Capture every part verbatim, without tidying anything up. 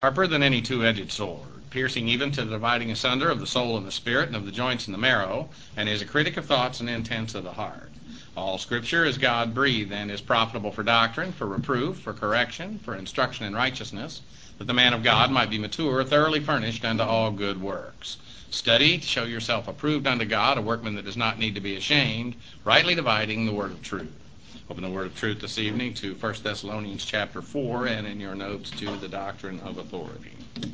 sharper than any two-edged sword, piercing even to the dividing asunder of the soul and the spirit, and of the joints and the marrow, and is a critic of thoughts and intents of the heart. All Scripture is God-breathed, and is profitable for doctrine, for reproof, for correction, for instruction in righteousness, that the man of God might be mature, thoroughly furnished unto all good works. Study to show yourself approved unto God, a workman that does not need to be ashamed, rightly dividing the word of truth. Open the word of truth this evening to First Thessalonians chapter four, and in your notes to the doctrine of authority.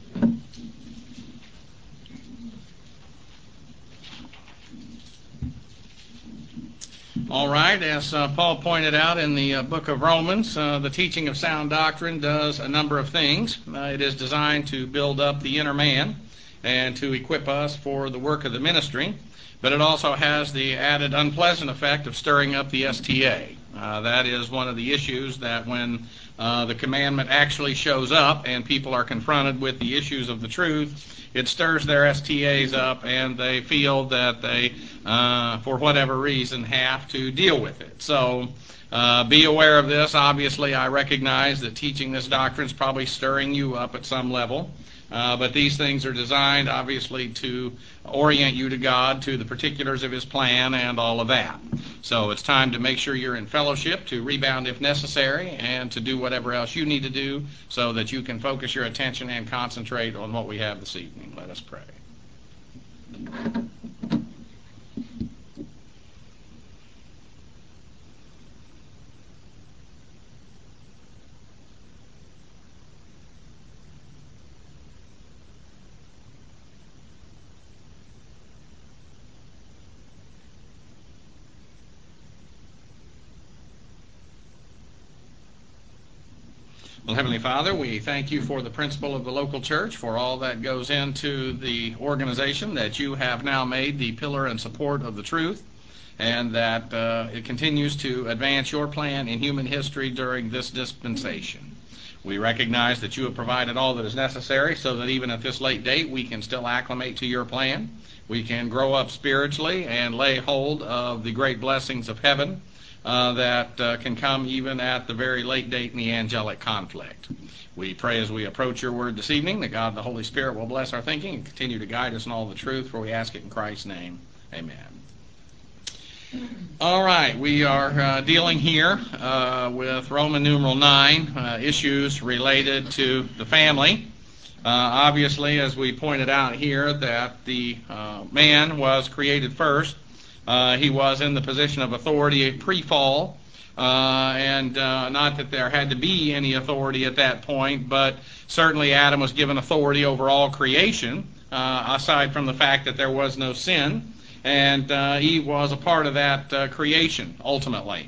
All right, as uh, Paul pointed out in the uh, book of Romans, uh, the teaching of sound doctrine does a number of things. Uh, it is designed to build up the inner man and to equip us for the work of the ministry, but it also has the added unpleasant effect of stirring up the S T A. Uh, that is one of the issues that when uh, the commandment actually shows up and people are confronted with the issues of the truth, it stirs their S T As up, and they feel that they, uh, for whatever reason, have to deal with it. So uh, be aware of this. Obviously, I recognize that teaching this doctrine is probably stirring you up at some level. Uh, but these things are designed, obviously, to orient you to God, to the particulars of His plan, and all of that. So it's time to make sure you're in fellowship, to rebound if necessary, and to do whatever else you need to do so that you can focus your attention and concentrate on what we have this evening. Let us pray. Well, Heavenly Father, we thank you for the principle of the local church, for all that goes into the organization that you have now made the pillar and support of the truth, and that uh, it continues to advance your plan in human history during this dispensation. We recognize that you have provided all that is necessary so that even at this late date we can still acclimate to your plan. We can grow up spiritually and lay hold of the great blessings of heaven Uh, that uh, can come even at the very late date in the angelic conflict. We pray as we approach your word this evening that God the Holy Spirit will bless our thinking and continue to guide us in all the truth, for we ask it in Christ's name. Amen. All right, we are uh, dealing here uh, with Roman numeral nine, uh, issues related to the family. Uh, obviously, as we pointed out here, that the uh, man was created first. Uh, he was in the position of authority pre-fall, uh, and uh, not that there had to be any authority at that point, but certainly Adam was given authority over all creation, uh, aside from the fact that there was no sin, and uh, Eve was a part of that uh, creation, ultimately.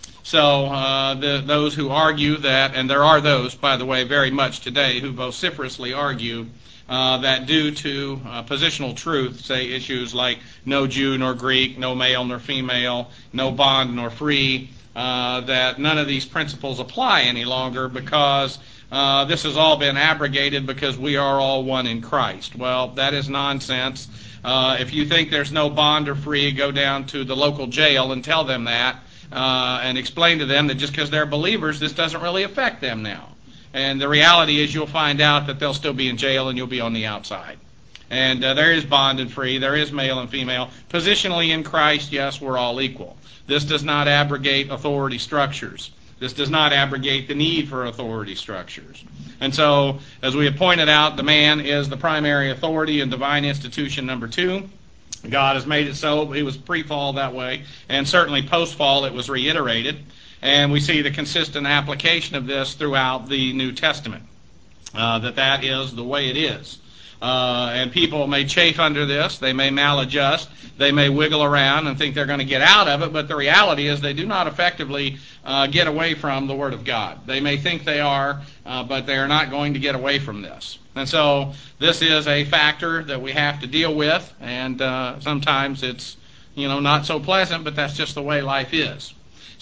So uh, the, those who argue that, and there are those, by the way, very much today, who vociferously argue Uh, that due to uh, positional truth, say issues like no Jew nor Greek, no male nor female, no bond nor free, uh, that none of these principles apply any longer because uh, this has all been abrogated because we are all one in Christ. Well, that is nonsense. Uh, if you think there's no bond or free, go down to the local jail and tell them that uh, and explain to them that just because they're believers, this doesn't really affect them now. And the reality is you'll find out that they'll still be in jail and you'll be on the outside. And uh, there is bond and free. There is male and female. Positionally in Christ, yes, we're all equal. This does not abrogate authority structures. This does not abrogate the need for authority structures. And so, as we have pointed out, the man is the primary authority in divine institution number two. God has made it so. It was pre-fall that way. And certainly post-fall it was reiterated. And we see the consistent application of this throughout the New Testament, uh, that that is the way it is. Uh, and people may chafe under this, they may maladjust, they may wiggle around and think they're going to get out of it, but the reality is they do not effectively uh, get away from the Word of God. They may think they are, uh, but they are not going to get away from this. And so this is a factor that we have to deal with, and uh, sometimes it's, you know, not so pleasant, but that's just the way life is.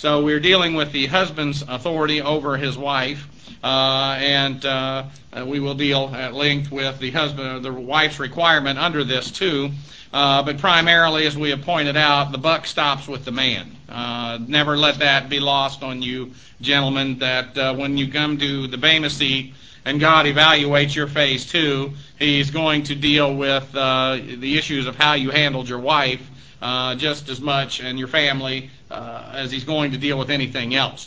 So we're dealing with the husband's authority over his wife, uh, and uh, we will deal at length with the husband, the wife's requirement under this too. Uh, but primarily, as we have pointed out, the buck stops with the man. Uh, never let that be lost on you, gentlemen, that uh, when you come to the Bema seat and God evaluates your phase two, He's going to deal with uh, the issues of how you handled your wife uh, just as much, and your family, uh, as He's going to deal with anything else.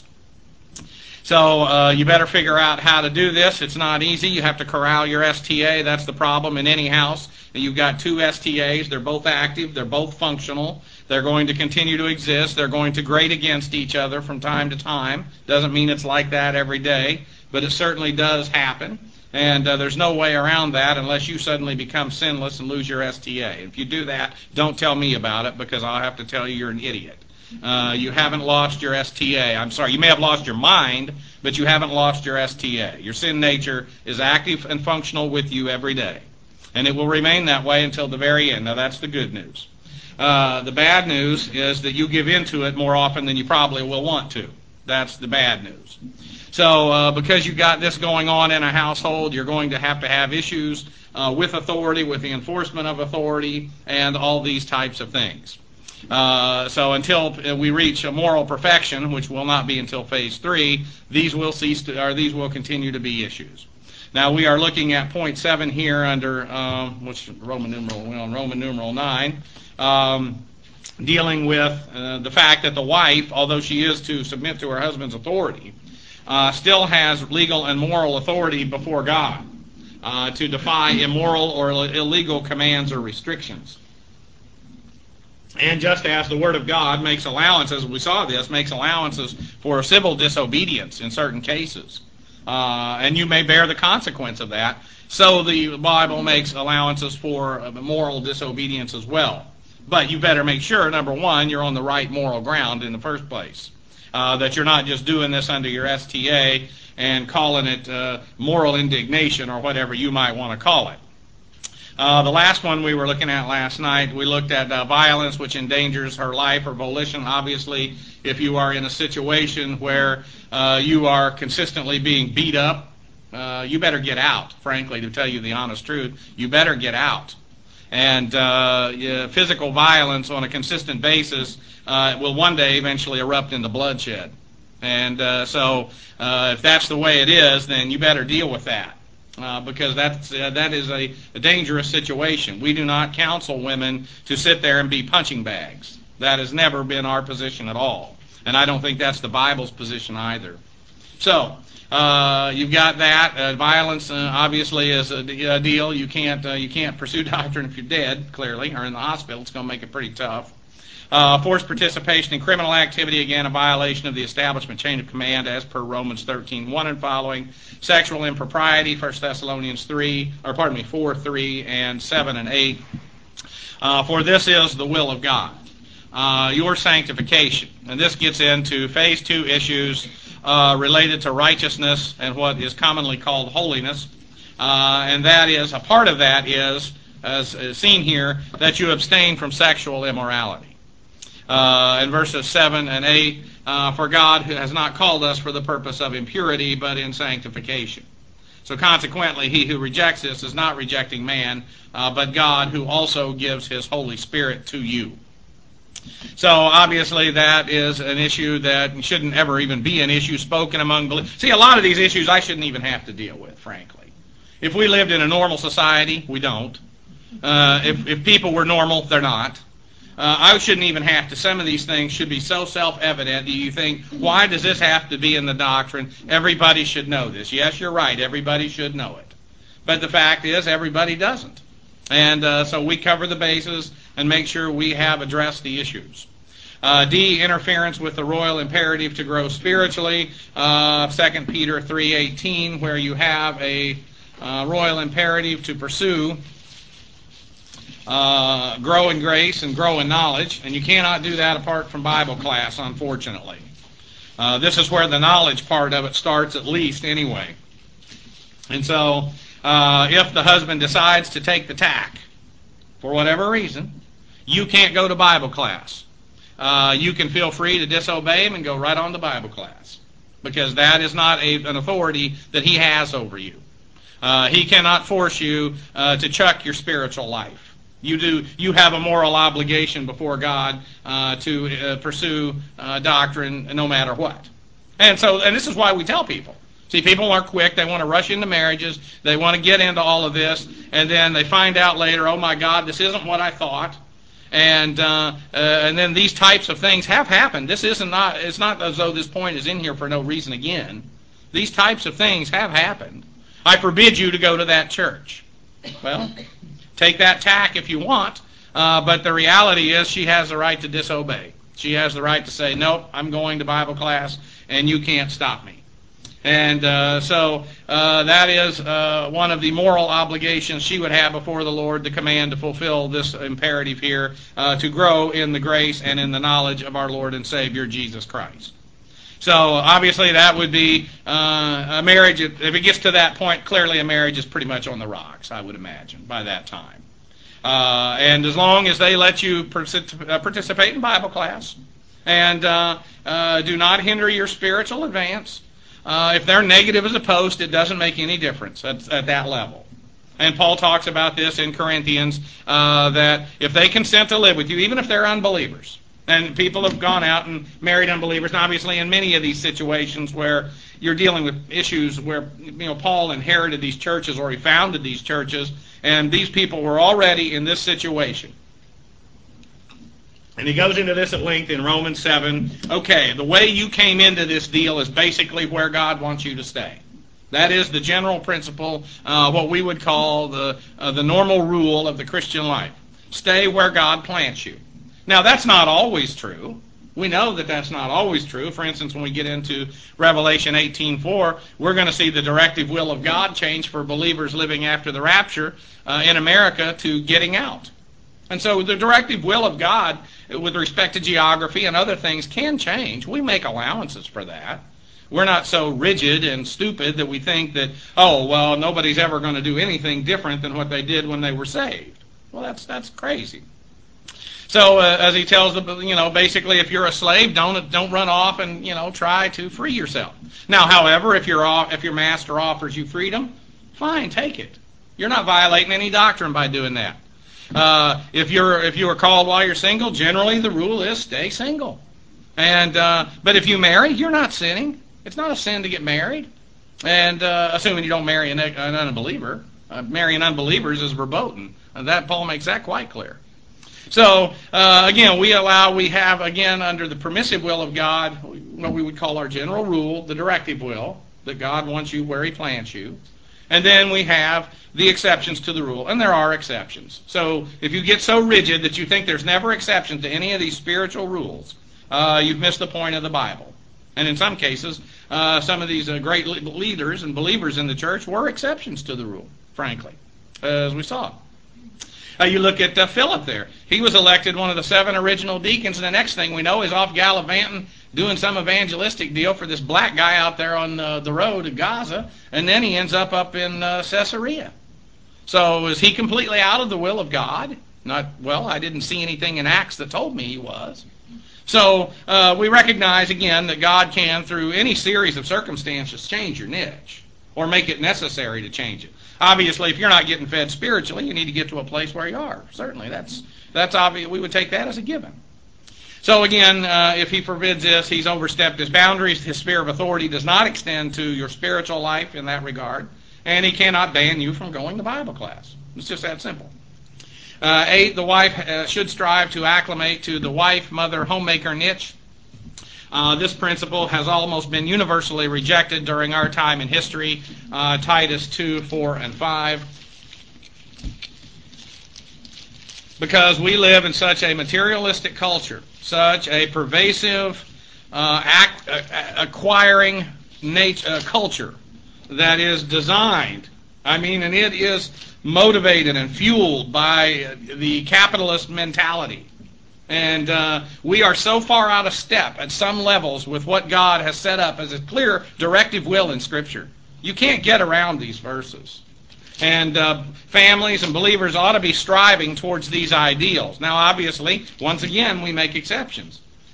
So uh, you better figure out how to do this. It's not easy. You have to corral your S T A. That's the problem in any house. You've got two S T As. They're both active. They're both functional. They're going to continue to exist. They're going to grate against each other from time to time. Doesn't mean it's like that every day, but it certainly does happen. And uh, there's no way around that unless you suddenly become sinless and lose your S T A. If you do that, don't tell me about it, because I'll have to tell you you're an idiot. Uh, you haven't lost your S T A. I'm sorry, you may have lost your mind, but you haven't lost your S T A. Your sin nature is active and functional with you every day. And it will remain that way until the very end. Now, that's the good news. Uh, the bad news is that you give into it more often than you probably will want to. That's the bad news. So uh, because you've got this going on in a household, you're going to have to have issues uh, with authority, with the enforcement of authority, and all these types of things. Uh, so until we reach a moral perfection, which will not be until phase three, these will cease to, or these will continue to be issues. Now we are looking at point seven here under um, which Roman numeral well, Roman numeral nine, um, dealing with uh, the fact that the wife, although she is to submit to her husband's authority, uh, still has legal and moral authority before God uh, to defy immoral or illegal commands or restrictions. And just as the Word of God makes allowances, we saw this, makes allowances for civil disobedience in certain cases, uh, and you may bear the consequence of that, so the Bible makes allowances for moral disobedience as well. But you better make sure, number one, you're on the right moral ground in the first place, uh, that you're not just doing this under your S T A and calling it uh, moral indignation or whatever you might want to call it. Uh, the last one we were looking at last night, we looked at uh, violence which endangers her life or volition. Obviously, if you are in a situation where uh, you are consistently being beat up, uh, you better get out, frankly, to tell you the honest truth. You better get out. And uh, yeah, physical violence on a consistent basis uh, will one day eventually erupt into bloodshed. And uh, so uh, if that's the way it is, then you better deal with that. Uh, because that's, uh, that is a, a dangerous situation. We do not counsel women to sit there and be punching bags. That has never been our position at all. And I don't think that's the Bible's position either. So, uh, you've got that. Uh, violence, uh, obviously, is a, a deal. You can't, uh, you can't pursue doctrine if you're dead, clearly, or in the hospital. It's going to make it pretty tough. Uh, forced participation in criminal activity, again, a violation of the establishment chain of command as per Romans thirteen one and following. Sexual impropriety, First Thessalonians three, or pardon me, four, three, and seven and eight. Uh, for this is the will of God, uh, your sanctification. And this gets into phase two issues uh, related to righteousness and what is commonly called holiness. Uh, and that is, a part of that is, as seen here, that you abstain from sexual immorality. Uh, in verses seven and eight, uh, for God has not called us for the purpose of impurity, but in sanctification. So consequently, he who rejects this is not rejecting man, uh, but God, who also gives his Holy Spirit to you. So obviously that is an issue that shouldn't ever even be an issue spoken among believers. See, a lot of these issues I shouldn't even have to deal with, frankly. If we lived in a normal society, we don't. Uh, if, if people were normal, they're not. Uh, I shouldn't even have to. Some of these things should be so self-evident that you think, why does this have to be in the doctrine? Everybody should know this. Yes, you're right. Everybody should know it. But the fact is, everybody doesn't. And uh, so we cover the bases and make sure we have addressed the issues. Uh, D, interference with the royal imperative to grow spiritually. Uh, Second Peter three eighteen, where you have a uh, royal imperative to pursue Uh, grow in grace and grow in knowledge, and you cannot do that apart from Bible class, unfortunately. Uh, this is where the knowledge part of it starts, at least, anyway. And so, uh, if the husband decides to take the tack, for whatever reason, you can't go to Bible class. uh, you can feel free to disobey him and go right on to Bible class, because that is not a, an authority that he has over you. Uh, he cannot force you uh, to chuck your spiritual life. You do. You have a moral obligation before God uh, to uh, pursue uh, doctrine no matter what. And so, and this is why we tell people. See, people are quick. They want to rush into marriages. They want to get into all of this, and then they find out later, oh my God, this isn't what I thought. And uh, uh, and then these types of things have happened. This isn't not. It's not as though this point is in here for no reason. Again, these types of things have happened. I forbid you to go to that church. Well, take that tack if you want, uh, but the reality is she has the right to disobey. She has the right to say, nope, I'm going to Bible class, and you can't stop me. And uh, so uh, that is uh, one of the moral obligations she would have before the Lord, the command to fulfill this imperative here, uh, to grow in the grace and in the knowledge of our Lord and Savior, Jesus Christ. So obviously that would be uh, a marriage. If it gets to that point, clearly a marriage is pretty much on the rocks, I would imagine, by that time. Uh, and as long as they let you participate in Bible class and uh, uh, do not hinder your spiritual advance, uh, if they're negative as a post, it doesn't make any difference at, at that level. And Paul talks about this in Corinthians, uh, that if they consent to live with you, even if they're unbelievers, and people have gone out and married unbelievers, and obviously in many of these situations where you're dealing with issues where, you know, Paul inherited these churches or he founded these churches, and these people were already in this situation. And he goes into this at length in Romans seven. Okay, the way you came into this deal is basically where God wants you to stay. That is the general principle, uh, what we would call the uh, the normal rule of the Christian life. Stay where God plants you. Now, that's not always true. We know that that's not always true. For instance, when we get into Revelation eighteen four, we're going to see the directive will of God change for believers living after the rapture uh, in America to getting out. And so the directive will of God with respect to geography and other things can change. We make allowances for that. We're not so rigid and stupid that we think that, oh, well, nobody's ever going to do anything different than what they did when they were saved. Well, that's that's crazy. So, uh, as he tells them, you know, basically, if you're a slave, don't don't run off and, you know, try to free yourself. Now, however, if your if your master offers you freedom, fine, take it. You're not violating any doctrine by doing that. Uh, if you're if you are called while you're single, generally the rule is stay single. And uh, but if you marry, you're not sinning. It's not a sin to get married, and uh, assuming you don't marry an, an unbeliever. Uh, marrying unbelievers is verboten. And that Paul makes that quite clear. So, uh, again, we allow, we have, again, under the permissive will of God, what we would call our general rule, the directive will, that God wants you where he plants you. And then we have the exceptions to the rule, and there are exceptions. So, if you get so rigid that you think there's never exceptions to any of these spiritual rules, uh, you've missed the point of the Bible. And in some cases, uh, some of these uh, great leaders and believers in the church were exceptions to the rule, frankly, as we saw. Uh, you look at uh, Philip there. He was elected one of the seven original deacons, and the next thing we know, he's off gallivanting, doing some evangelistic deal for this black guy out there on uh, the road to Gaza, and then he ends up up in uh, Caesarea. So is he completely out of the will of God? Not, well, I didn't see anything in Acts that told me he was. So uh, we recognize, again, that God can, through any series of circumstances, change your niche or make it necessary to change it. Obviously, if you're not getting fed spiritually, you need to get to a place where you are. Certainly, that's that's obvious. We would take that as a given. So again, uh, if he forbids this, he's overstepped his boundaries. His sphere of authority does not extend to your spiritual life in that regard, and he cannot ban you from going to Bible class. It's just that simple. Uh, eight, the wife uh, should strive to acclimate to the wife, mother, homemaker niche. Uh, this principle has almost been universally rejected during our time in history. Uh, Titus two, four, and five. Because we live in such a materialistic culture, such a pervasive, uh, act, uh, acquiring nature, uh, culture that is designed, I mean, and it is motivated and fueled by the capitalist mentality. And uh, we are so far out of step at some levels with what God has set up as a clear directive will in Scripture. You can't get around these verses. And uh, families and believers ought to be striving towards these ideals. Now, obviously, once again, we make exceptions.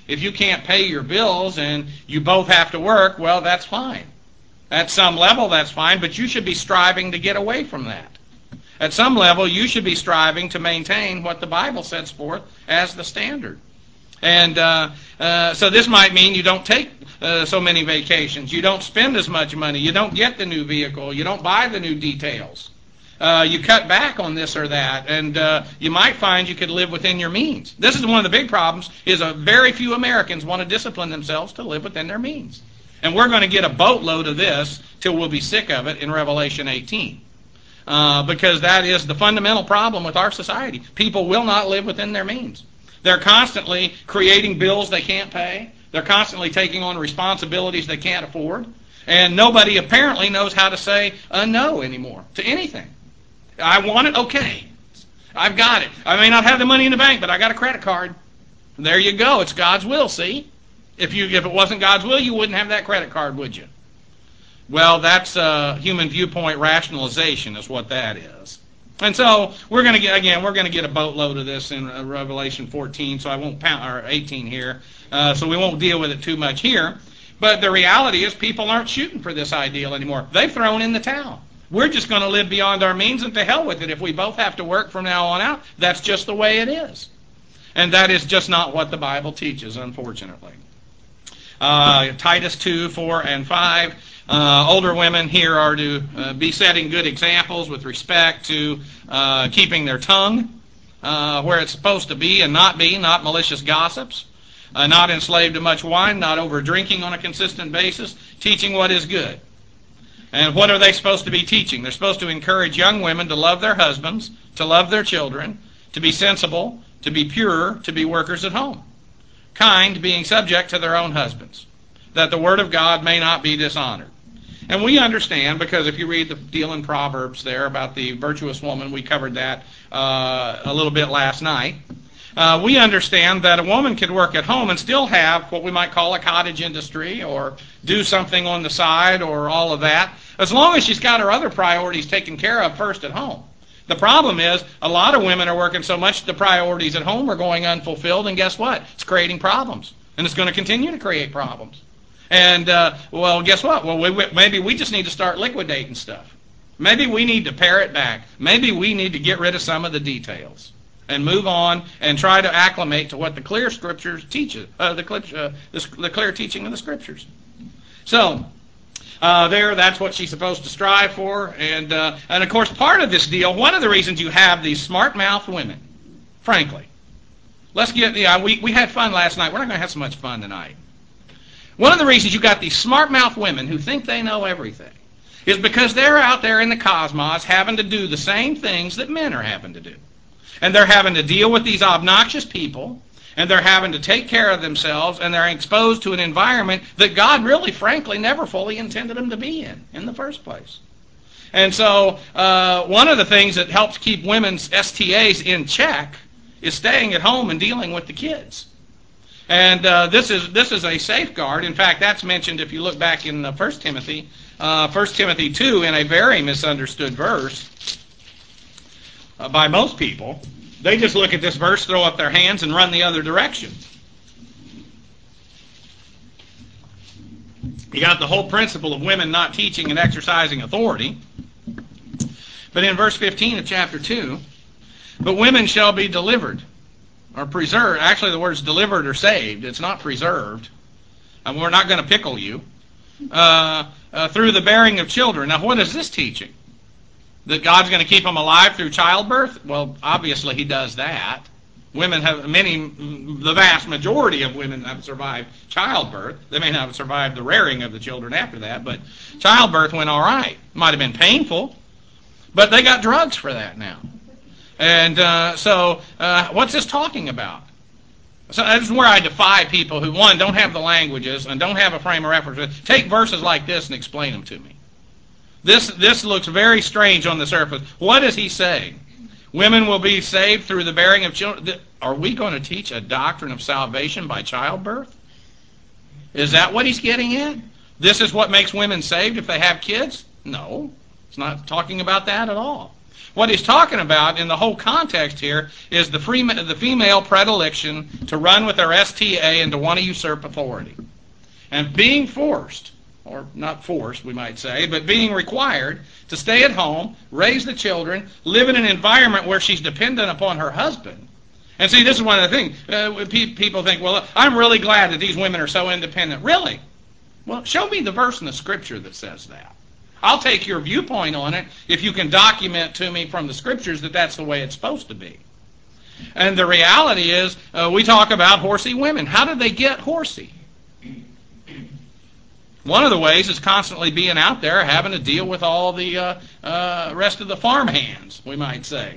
If you can't pay your bills and you both have to work, well, that's fine. At some level, that's fine, but you should be striving to get away from that. At some level, you should be striving to maintain what the Bible sets forth as the standard. And uh, uh, so this might mean you don't take uh, so many vacations. You don't spend as much money. You don't get the new vehicle. You don't buy the new details. Uh, you cut back on this or that, and uh, you might find you could live within your means. This is one of the big problems, is a very few Americans want to discipline themselves to live within their means. And we're going to get a boatload of this till we'll be sick of it in Revelation eighteen. Uh, because that is the fundamental problem with our society. People will not live within their means. They're constantly creating bills they can't pay. They're constantly taking on responsibilities they can't afford. And nobody apparently knows how to say a no anymore to anything. I want it, okay. I've got it. I may not have the money in the bank, but I got a credit card. There you go. It's God's will, see? If you if it wasn't God's will, you wouldn't have that credit card, would you? Well, that's uh, human viewpoint rationalization is what that is. And so we're going to get, again, we're going to get a boatload of this in uh, Revelation fourteen, so I won't pound, or eighteen here, uh, so we won't deal with it too much here. But the reality is people aren't shooting for this ideal anymore. They've thrown in the towel. We're just going to live beyond our means, and to hell with it. If we both have to work from now on out, that's just the way it is. And that is just not what the Bible teaches, unfortunately. Uh, Titus two, four, and five. Uh, older women here are to uh, be setting good examples with respect to uh, keeping their tongue uh, where it's supposed to be and not be, not malicious gossips, uh, not enslaved to much wine, not over drinking on a consistent basis, teaching what is good. And what are they supposed to be teaching? They're supposed to encourage young women to love their husbands, to love their children, to be sensible, to be pure, to be workers at home, kind, being subject to their own husbands, that the word of God may not be dishonored. And we understand, because if you read the deal in Proverbs there about the virtuous woman, we covered that uh, a little bit last night. Uh, we understand that a woman could work at home and still have what we might call a cottage industry or do something on the side or all of that, as long as she's got her other priorities taken care of first at home. The problem is a lot of women are working so much the priorities at home are going unfulfilled, and guess what? It's creating problems, and it's going to continue to create problems. And, uh, well, guess what? Well, we, maybe we just need to start liquidating stuff. Maybe we need to pare it back. Maybe we need to get rid of some of the details and move on and try to acclimate to what the clear Scriptures teach, uh, the, uh, the, the clear teaching of the Scriptures. So, uh, there, that's what she's supposed to strive for. And, uh, and, of course, part of this deal, one of the reasons you have these smart-mouthed women, frankly. Let's get, yeah, we, we had fun last night. We're not going to have so much fun tonight. One of the reasons you got these smart-mouthed women who think they know everything is because they're out there in the cosmos having to do the same things that men are having to do. And they're having to deal with these obnoxious people, and they're having to take care of themselves, and they're exposed to an environment that God really, frankly, never fully intended them to be in, in the first place. And so uh, one of the things that helps keep women's S T As in check is staying at home and dealing with the kids. And uh, this is this is a safeguard. In fact, that's mentioned if you look back in uh, First Timothy, uh, First Timothy two, in a very misunderstood verse uh, by most people. They just look at this verse, throw up their hands, and run the other direction. You got the whole principle of women not teaching and exercising authority. But in verse fifteen of chapter two, but women shall be delivered, or preserved. Actually, the word's delivered or saved. It's not preserved. And we're not going to pickle you. Uh, uh, through the bearing of children. Now, what is this teaching? That God's going to keep them alive through childbirth? Well, obviously He does that. Women have, many, the vast majority of women have survived childbirth. They may not have survived the rearing of the children after that, but childbirth went all right. Might have been painful, but they got drugs for that now. And uh, so, uh, what's this talking about? So this is where I defy people who, one, don't have the languages and don't have a frame of reference. Take verses like this and explain them to me. This, this looks very strange on the surface. What is he saying? Women will be saved through the bearing of children. Are we going to teach a doctrine of salvation by childbirth? Is that what he's getting at? This is what makes women saved if they have kids? No, it's not talking about that at all. What he's talking about in the whole context here is the, free, the female predilection to run with her S T A and to want to usurp authority. And being forced, or not forced we might say, but being required to stay at home, raise the children, live in an environment where she's dependent upon her husband. And see, this is one of the things. Uh, people think, well, I'm really glad that these women are so independent. Really? Well, show me the verse in the Scripture that says that. I'll take your viewpoint on it if you can document to me from the Scriptures that that's the way it's supposed to be. And the reality is, uh, we talk about horsey women. How did they get horsey? One of the ways is constantly being out there, having to deal with all the uh, uh, rest of the farm hands, we might say.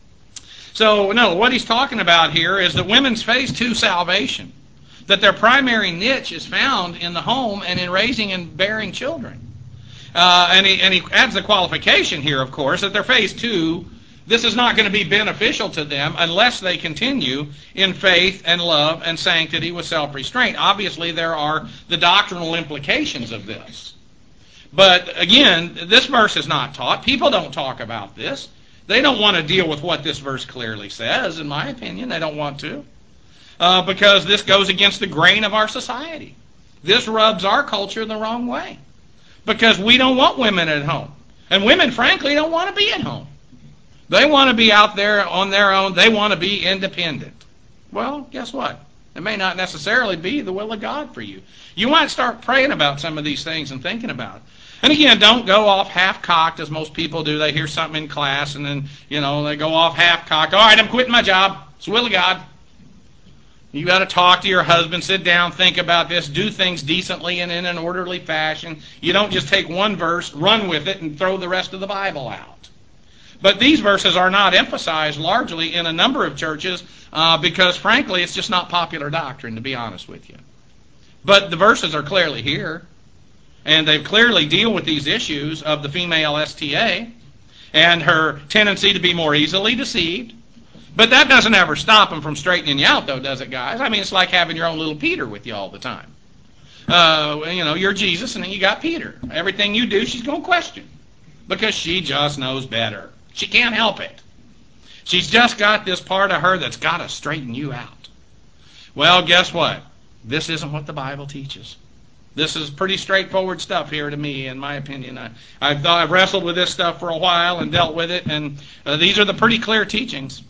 So, no, what he's talking about here is that women's face to salvation, that their primary niche is found in the home and in raising and bearing children. Uh, and, he, and he adds the qualification here, of course, that their phase two, this is not going to be beneficial to them unless they continue in faith and love and sanctity with self-restraint. Obviously, there are the doctrinal implications of this. But again, this verse is not taught. People don't talk about this. They don't want to deal with what this verse clearly says, in my opinion. They don't want to. Uh, because this goes against the grain of our society. This rubs our culture the wrong way. Because we don't want women at home. And women, frankly, don't want to be at home. They want to be out there on their own. They want to be independent. Well, guess what? It may not necessarily be the will of God for you. You might start praying about some of these things and thinking about it. And again, don't go off half-cocked as most people do. They hear something in class and then, you know, they go off half-cocked. All right, I'm quitting my job. It's the will of God. You got to talk to your husband, sit down, think about this, do things decently and in an orderly fashion. You don't just take one verse, run with it, and throw the rest of the Bible out. But these verses are not emphasized largely in a number of churches uh, because, frankly, it's just not popular doctrine, to be honest with you. But the verses are clearly here, and they clearly deal with these issues of the female S T A and her tendency to be more easily deceived. But that doesn't ever stop them from straightening you out, though, does it, guys? I mean, it's like having your own little Peter with you all the time. Uh, you know, you're Jesus, and then you got Peter. Everything you do, she's going to question because she just knows better. She can't help it. She's just got this part of her that's got to straighten you out. Well, guess what? This isn't what the Bible teaches. This is pretty straightforward stuff here to me, in my opinion. I, I've, thought, I've wrestled with this stuff for a while and dealt with it, and uh, these are the pretty clear teachings.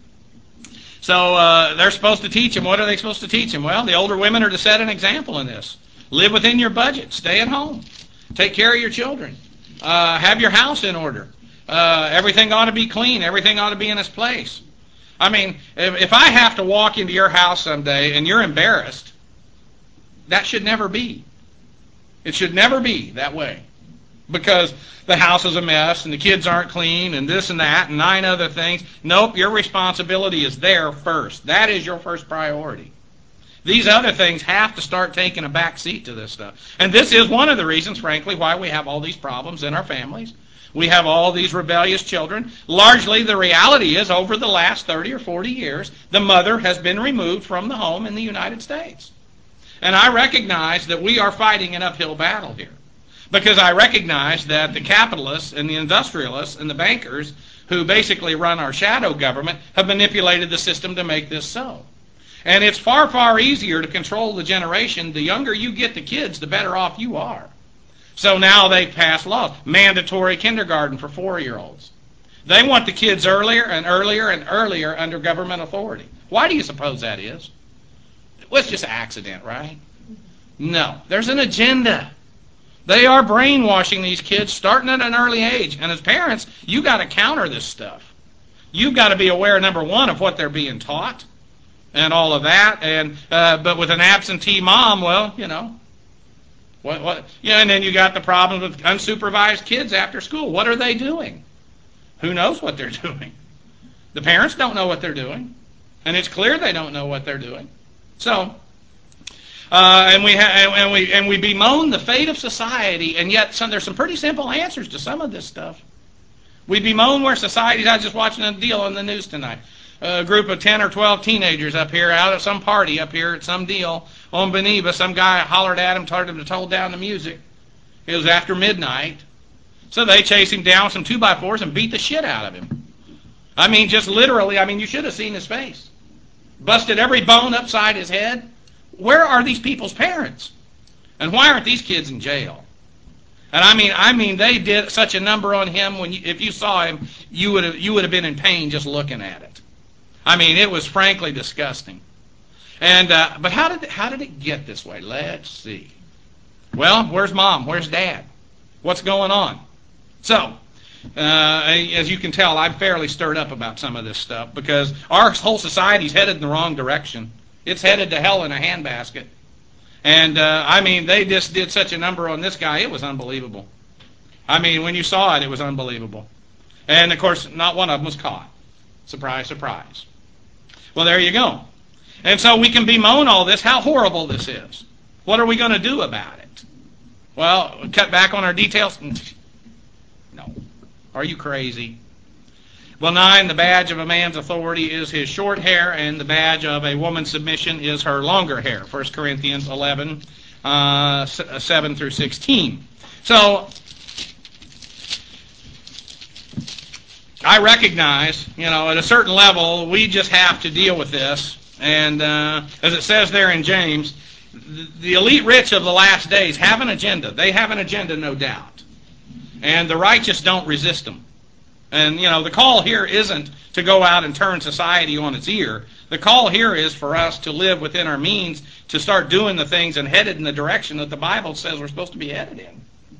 So uh, they're supposed to teach him. What are they supposed to teach him? Well, the older women are to set an example in this. Live within your budget. Stay at home. Take care of your children. Uh, have your house in order. Uh, everything ought to be clean. Everything ought to be in its place. I mean, if, if I have to walk into your house someday and you're embarrassed, that should never be. It should never be that way. Because the house is a mess and the kids aren't clean and this and that and nine other things. Nope, your responsibility is there first. That is your first priority. These other things have to start taking a back seat to this stuff. And this is one of the reasons, frankly, why we have all these problems in our families. We have all these rebellious children. Largely, the reality is, over the last thirty or forty years, the mother has been removed from the home in the United States. And I recognize that we are fighting an uphill battle here. Because I recognize that the capitalists and the industrialists and the bankers who basically run our shadow government have manipulated the system to make this so. And it's far, far easier to control the generation. The younger you get the kids, the better off you are. So now they pass laws. Mandatory kindergarten for four-year-olds. They want the kids earlier and earlier and earlier under government authority. Why do you suppose that is? Well, it's just an accident, right? No. There's an agenda. They are brainwashing these kids starting at an early age. And as parents, you've got to counter this stuff. You've got to be aware, number one, of what they're being taught and all of that. And uh, but with an absentee mom, well, you know, what, what? Yeah, and then you got the problem with unsupervised kids after school. What are they doing? Who knows what they're doing? The parents don't know what they're doing. And it's clear they don't know what they're doing. So... Uh, and we ha- and we and we bemoan the fate of society, and yet some, there's some pretty simple answers to some of this stuff. We bemoan where society. I was just watching a deal on the news tonight. A group of ten or twelve teenagers up here out at some party up here at some deal on Beneva. Some guy hollered at him, told him to tone down the music. It was after midnight, so they chased him down with some two by fours and beat the shit out of him. I mean, just literally, I mean, you should have seen his face. Busted every bone upside his head. Where are these people's parents? And why aren't these kids in jail? And I mean, I mean, they did such a number on him. When you, if you saw him, you would have you would have been in pain just looking at it. I mean, it was frankly disgusting. And uh, but how did how did it get this way? Let's see. Well, where's mom? Where's dad? What's going on? So, uh, as you can tell, I'm fairly stirred up about some of this stuff because our whole society's headed in the wrong direction. It's headed to hell in a handbasket. And, uh, I mean, they just did such a number on this guy, it was unbelievable. I mean, when you saw it, it was unbelievable. And, of course, not one of them was caught. Surprise, surprise. Well, there you go. And so we can bemoan all this, how horrible this is. What are we going to do about it? Well, cut back on our details? No. Are you crazy? Well, nine, the badge of a man's authority is his short hair, and the badge of a woman's submission is her longer hair. First Corinthians eleven, uh, seven through sixteen. So, I recognize, you know, at a certain level, we just have to deal with this. And uh, as it says there in James, the elite rich of the last days have an agenda. They have an agenda, no doubt. And the righteous don't resist them. And, you know, the call here isn't to go out and turn society on its ear. The call here is for us to live within our means, to start doing the things and headed in the direction that the Bible says we're supposed to be headed in.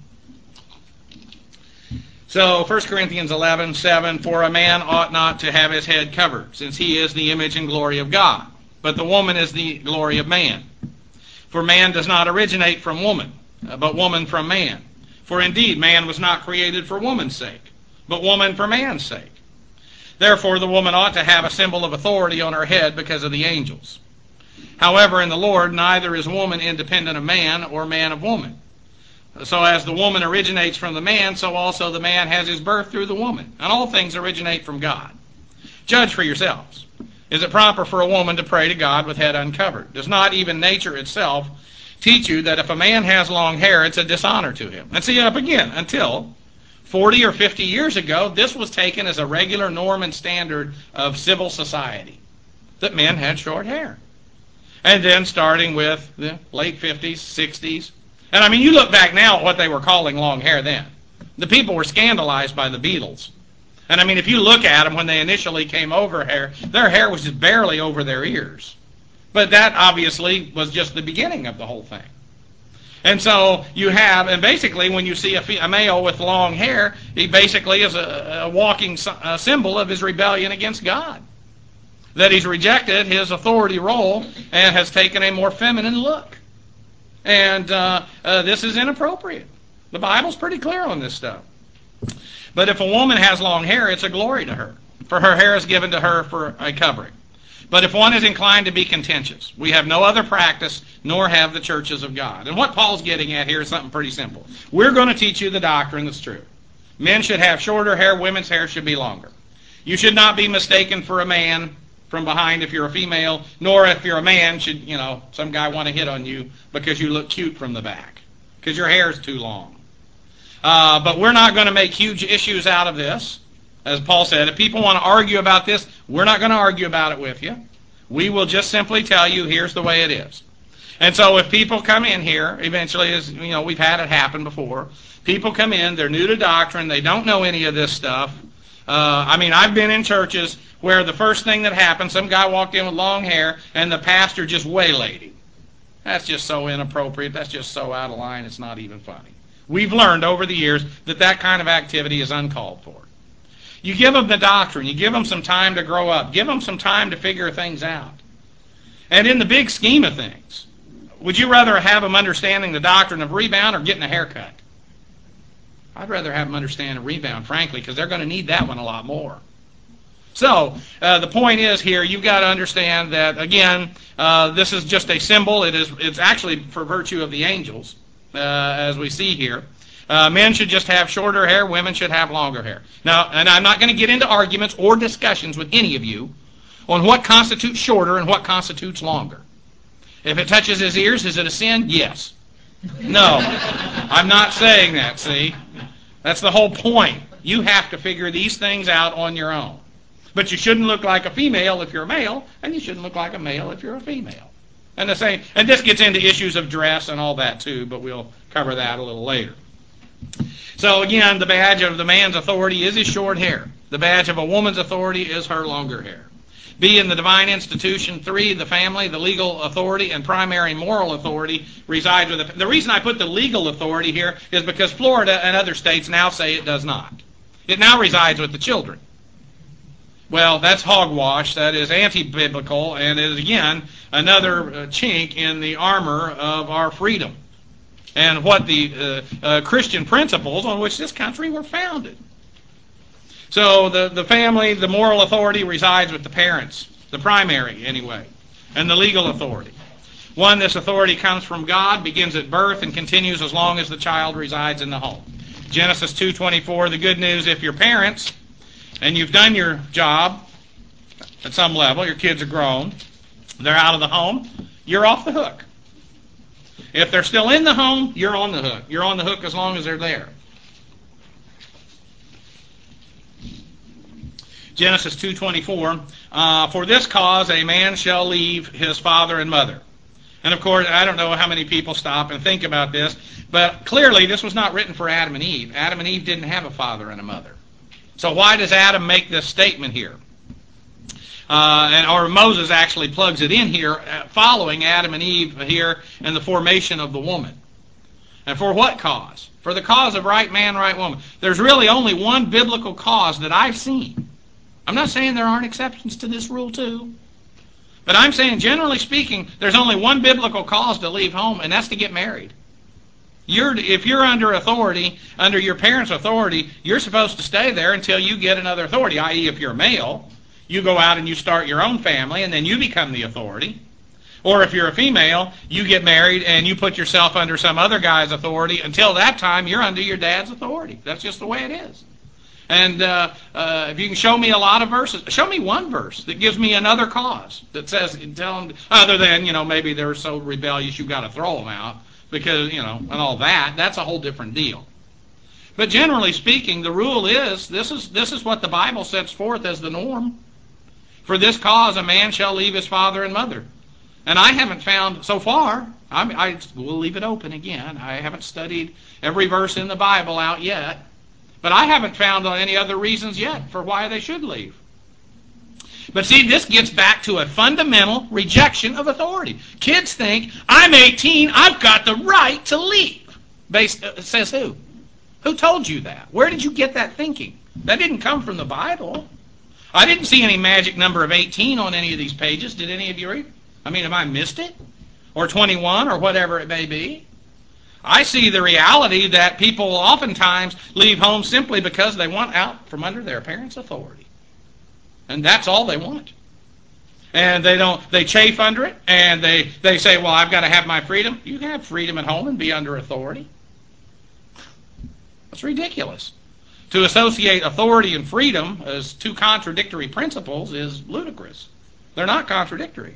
So, First Corinthians eleven, seven, for a man ought not to have his head covered, since he is the image and glory of God. But the woman is the glory of man. For man does not originate from woman, but woman from man. For indeed, man was not created for woman's sake, but woman for man's sake. Therefore, the woman ought to have a symbol of authority on her head because of the angels. However, in the Lord, neither is woman independent of man or man of woman. So as the woman originates from the man, so also the man has his birth through the woman. And all things originate from God. Judge for yourselves. Is it proper for a woman to pray to God with head uncovered? Does not even nature itself teach you that if a man has long hair, it's a dishonor to him? And see, up again, until forty or fifty years ago, this was taken as a regular norm and standard of civil society, that men had short hair. And then starting with the late fifties, sixties, and I mean, you look back now at what they were calling long hair then. The people were scandalized by the Beatles. And I mean, if you look at them when they initially came over hair, their hair was just barely over their ears. But that obviously was just the beginning of the whole thing. And so you have, and basically when you see a, a male with long hair, he basically is a, a walking a symbol of his rebellion against God. That he's rejected his authority role and has taken a more feminine look. And uh, uh, this is inappropriate. The Bible's pretty clear on this stuff. But if a woman has long hair, it's a glory to her, for her hair is given to her for a covering. But if one is inclined to be contentious, we have no other practice, nor have the churches of God. And what Paul's getting at here is something pretty simple. We're going to teach you the doctrine that's true. Men should have shorter hair, women's hair should be longer. You should not be mistaken for a man from behind if you're a female, nor if you're a man should, you know, some guy want to hit on you because you look cute from the back, because your hair is too long. Uh, but we're not going to make huge issues out of this. As Paul said, if people want to argue about this, we're not going to argue about it with you. We will just simply tell you, here's the way it is. And so if people come in here, eventually, as you know, we've had it happen before, people come in, they're new to doctrine, they don't know any of this stuff. Uh, I mean, I've been in churches where the first thing that happened, some guy walked in with long hair, and the pastor just waylaid him. That's just so inappropriate. That's just so out of line, it's not even funny. We've learned over the years that that kind of activity is uncalled for. You give them the doctrine. You give them some time to grow up. Give them some time to figure things out. And in the big scheme of things, would you rather have them understanding the doctrine of rebound or getting a haircut? I'd rather have them understand a rebound, frankly, because they're going to need that one a lot more. So, uh, the point is here, you've got to understand that, again, uh, this is just a symbol. It is, it's actually for virtue of the angels, uh, as we see here. Uh, men should just have shorter hair. Women should have longer hair. Now, and I'm not going to get into arguments or discussions with any of you on what constitutes shorter and what constitutes longer. If it touches his ears, is it a sin? Yes. No. I'm not saying that, see? That's the whole point. You have to figure these things out on your own. But you shouldn't look like a female if you're a male, and you shouldn't look like a male if you're a female. And the same, and this gets into issues of dress and all that too, but we'll cover that a little later. So again, the badge of the man's authority is his short hair. The badge of a woman's authority is her longer hair. B, in the divine institution. Three, the family, the legal authority, and primary moral authority resides with the... The reason I put the legal authority here is because Florida and other states now say it does not. It now resides with the children. Well, that's hogwash. That is anti-biblical, and is, again, another uh, chink in the armor of our freedom and what the uh, uh, Christian principles on which this country were founded. So the, the family, the moral authority resides with the parents, the primary anyway, and the legal authority. One, this authority comes from God, begins at birth, and continues as long as the child resides in the home. Genesis two twenty-four, the good news, if you're parents and you've done your job at some level, your kids are grown, they're out of the home, you're off the hook. If they're still in the home, you're on the hook. You're on the hook as long as they're there. Genesis two twenty-four, uh, for this cause a man shall leave his father and mother. And of course, I don't know how many people stop and think about this, but clearly this was not written for Adam and Eve. Adam and Eve didn't have a father and a mother. So why does Adam make this statement here? Uh, and or Moses actually plugs it in here, uh, following Adam and Eve here and the formation of the woman. And for what cause? For the cause of right man, right woman. There's really only one biblical cause that I've seen. I'm not saying there aren't exceptions to this rule too. But I'm saying, generally speaking, there's only one biblical cause to leave home, and that's to get married. You're, if you're under authority, under your parents' authority, you're supposed to stay there until you get another authority, that is if you're a male, you go out and you start your own family, and then you become the authority. Or if you're a female, you get married and you put yourself under some other guy's authority. Until that time, you're under your dad's authority. That's just the way it is. And uh, uh, if you can show me a lot of verses, show me one verse that gives me another cause that says, tell them, other than, you know, maybe they're so rebellious you've got to throw them out, because, you know, and all that. That's a whole different deal. But generally speaking, the rule is, this is this is what the Bible sets forth as the norm. For this cause a man shall leave his father and mother. And I haven't found, so far, I, I will leave it open again, I haven't studied every verse in the Bible out yet, but I haven't found any other reasons yet for why they should leave. But see, this gets back to a fundamental rejection of authority. Kids think, I'm eighteen, I've got the right to leave. Based, uh, says who? Who told you that? Where did you get that thinking? That didn't come from the Bible. I didn't see any magic number of eighteen on any of these pages. Did any of you read? I mean, have I missed it? Or twenty-one, or whatever it may be? I see the reality that people oftentimes leave home simply because they want out from under their parents' authority. And that's all they want. And they don't, they chafe under it, and they, they say, well, I've got to have my freedom. You can have freedom at home and be under authority. That's ridiculous. To associate authority and freedom as two contradictory principles is ludicrous. They're not contradictory.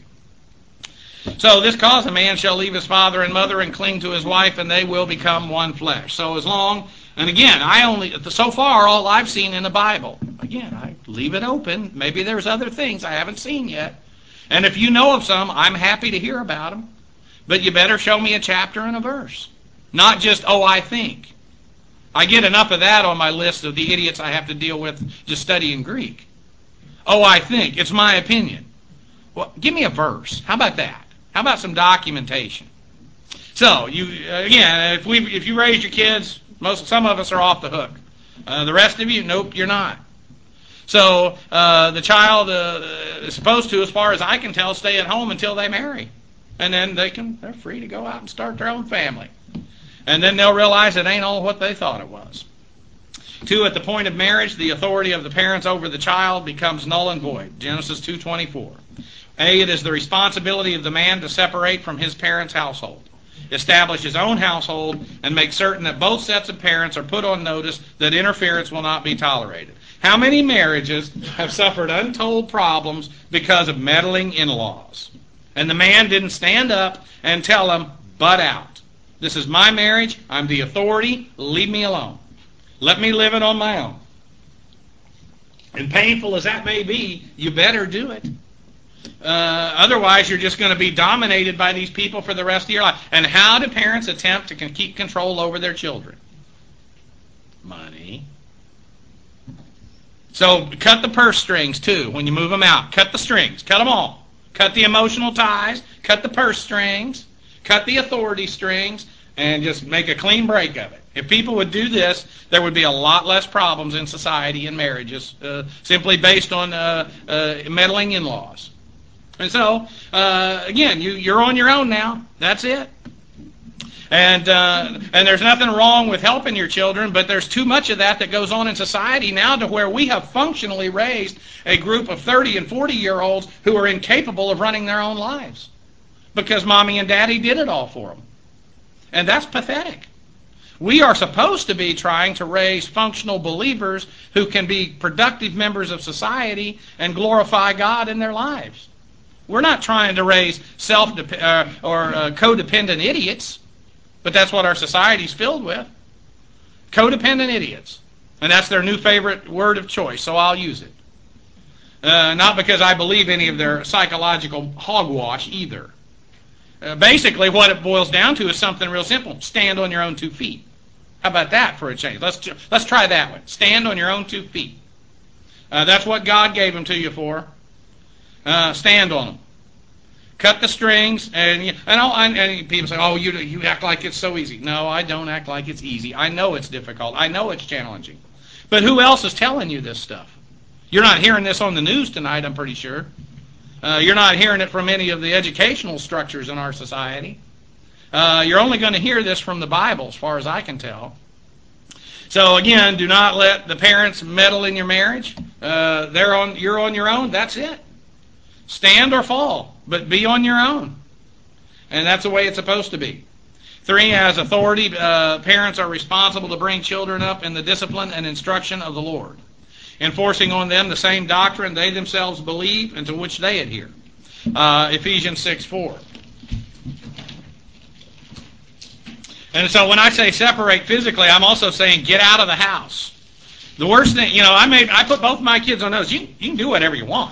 So this cause a man shall leave his father and mother and cling to his wife, and they will become one flesh. So as long, and again, I only, so far, all I've seen in the Bible, again, I leave it open. Maybe there's other things I haven't seen yet. And if you know of some, I'm happy to hear about them. But you better show me a chapter and a verse. Not just, oh, I think. I get enough of that on my list of the idiots I have to deal with just studying Greek. Oh, I think. It's my opinion. Well, give me a verse. How about that? How about some documentation? So, you again, if we if you raise your kids, most some of us are off the hook. Uh, the rest of you, nope, you're not. So uh, the child uh, is supposed to, as far as I can tell, stay at home until they marry, and then they can they're free to go out and start their own family, and then they'll realize it ain't all what they thought it was. Two, at the point of marriage, the authority of the parents over the child becomes null and void. Genesis two twenty-four. A, it is the responsibility of the man to separate from his parents' household, establish his own household, and make certain that both sets of parents are put on notice that interference will not be tolerated. How many marriages have suffered untold problems because of meddling in-laws? And the man didn't stand up and tell them, butt out. This is my marriage. I'm the authority. Leave me alone. Let me live it on my own. And painful as that may be, you better do it. Uh, otherwise, you're just going to be dominated by these people for the rest of your life. And how do parents attempt to keep control over their children? Money. So cut the purse strings, too, when you move them out. Cut the strings. Cut them all. Cut the emotional ties. Cut the purse strings. Cut the authority strings. And just make a clean break of it. If people would do this, there would be a lot less problems in society and marriages, uh, simply based on uh, uh, meddling in-laws. And so, uh, again, you, you're on your own now. That's it. And uh, and there's nothing wrong with helping your children, but there's too much of that that goes on in society now to where we have functionally raised a group of thirty and forty-year-olds who are incapable of running their own lives because mommy and daddy did it all for them. And that's pathetic. We are supposed to be trying to raise functional believers who can be productive members of society and glorify God in their lives. We're not trying to raise self uh, or uh, codependent idiots, but that's what our society's filled with. Codependent idiots. And that's their new favorite word of choice, so I'll use it. Uh, not because I believe any of their psychological hogwash either. Uh, basically, what it boils down to is something real simple. Stand on your own two feet. How about that for a change? Let's let's try that one. Stand on your own two feet. Uh, that's what God gave them to you for. Uh, stand on them. Cut the strings, and and, all, and and people say, "Oh, you you act like it's so easy." No, I don't act like it's easy. I know it's difficult. I know it's challenging. But who else is telling you this stuff? You're not hearing this on the news tonight, I'm pretty sure. Uh, you're not hearing it from any of the educational structures in our society. Uh, you're only going to hear this from the Bible, as far as I can tell. So again, do not let the parents meddle in your marriage. Uh, they're on, you're on your own. That's it. Stand or fall, but be on your own. And that's the way it's supposed to be. Three, as authority, uh, parents are responsible to bring children up in the discipline and instruction of the Lord, enforcing on them the same doctrine they themselves believe and to which they adhere. Uh, Ephesians six four. And so when I say separate physically, I'm also saying get out of the house. The worst thing, you know, I made I put both my kids on those. You, you can do whatever you want.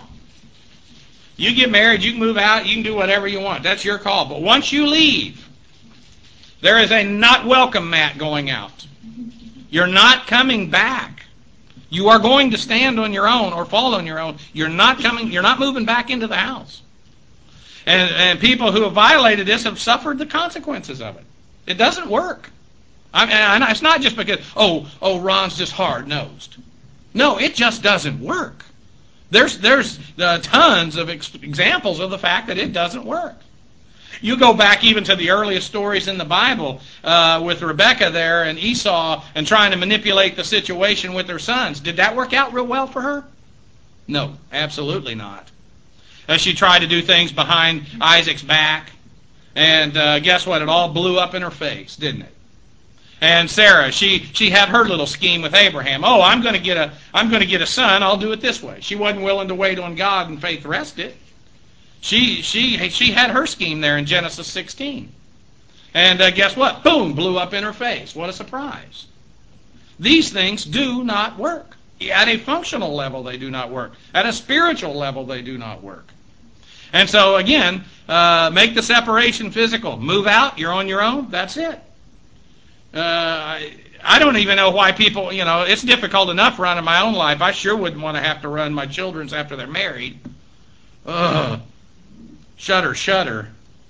You get married, you can move out, you can do whatever you want. That's your call. But once you leave, there is a not welcome mat going out. You're not coming back. You are going to stand on your own or fall on your own. You're not coming. You're not moving back into the house. And, and people who have violated this have suffered the consequences of it. It doesn't work. I mean, and it's not just because, oh, oh, Ron's just hard-nosed. No, it just doesn't work. There's there's uh, tons of ex- examples of the fact that it doesn't work. You go back even to the earliest stories in the Bible uh, with Rebekah there and Esau and trying to manipulate the situation with their sons. Did that work out real well for her? No, absolutely not. Uh, she tried to do things behind Isaac's back, and uh, guess what? It all blew up in her face, didn't it? And Sarah, she she had her little scheme with Abraham. Oh, I'm going to get a I'm going to get a son. I'll do it this way. She wasn't willing to wait on God and faith rest it. She she she had her scheme there in Genesis sixteen. And uh, guess what? Boom, blew up in her face. What a surprise. These things do not work. At a functional level, they do not work. At a spiritual level, they do not work. And so, again, uh, make the separation physical. Move out. You're on your own. That's it. Uh, I, I don't even know why people, you know, it's difficult enough running my own life. I sure wouldn't want to have to run my children's after they're married. Ugh. Shudder, shudder.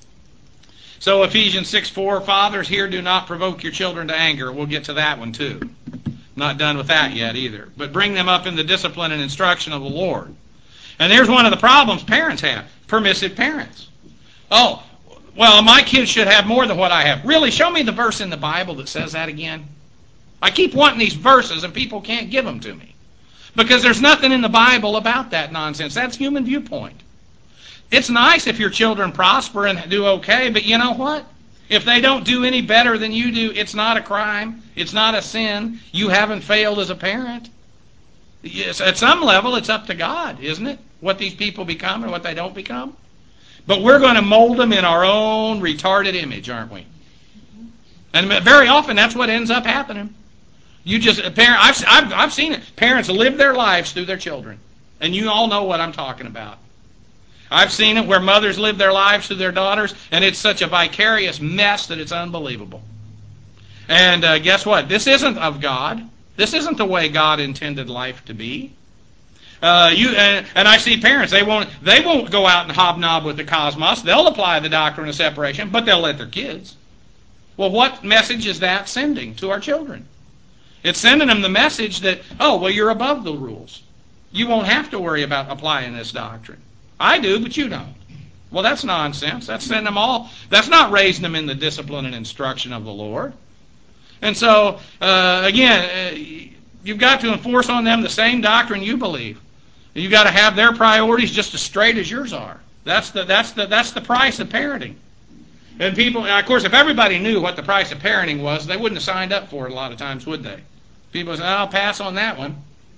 So Ephesians six four, fathers, here do not provoke your children to anger. We'll get to that one too. Not done with that yet either. But bring them up in the discipline and instruction of the Lord. And there's one of the problems parents have. Permissive parents. Oh, well, my kids should have more than what I have. Really, show me the verse in the Bible that says that again. I keep wanting these verses and people can't give them to me. Because there's nothing in the Bible about that nonsense. That's human viewpoint. It's nice if your children prosper and do okay, but you know what? If they don't do any better than you do, it's not a crime. It's not a sin. You haven't failed as a parent. Yes, at some level, it's up to God, isn't it? What these people become and what they don't become. But we're going to mold them in our own retarded image, aren't we? And very often, that's what ends up happening. You just, parent, I've, I've, I've seen it. Parents live their lives through their children. And you all know what I'm talking about. I've seen it where mothers live their lives through their daughters, and it's such a vicarious mess that it's unbelievable. And uh, guess what? This isn't of God. This isn't the way God intended life to be. Uh, you and, and I see parents, they won't they won't go out and hobnob with the cosmos. They'll apply the doctrine of separation, but they'll let their kids. Well, what message is that sending to our children? It's sending them the message that, oh, well, you're above the rules. You won't have to worry about applying this doctrine. I do, but you don't. Well, that's nonsense. That's sending them all. That's not raising them in the discipline and instruction of the Lord. And so, uh, again, uh, you've got to enforce on them the same doctrine you believe. You've got to have their priorities just as straight as yours are. That's the that's the that's the price of parenting. And people, of course, if everybody knew what the price of parenting was, they wouldn't have signed up for it a lot of times, would they? People say, "I'll pass on that one."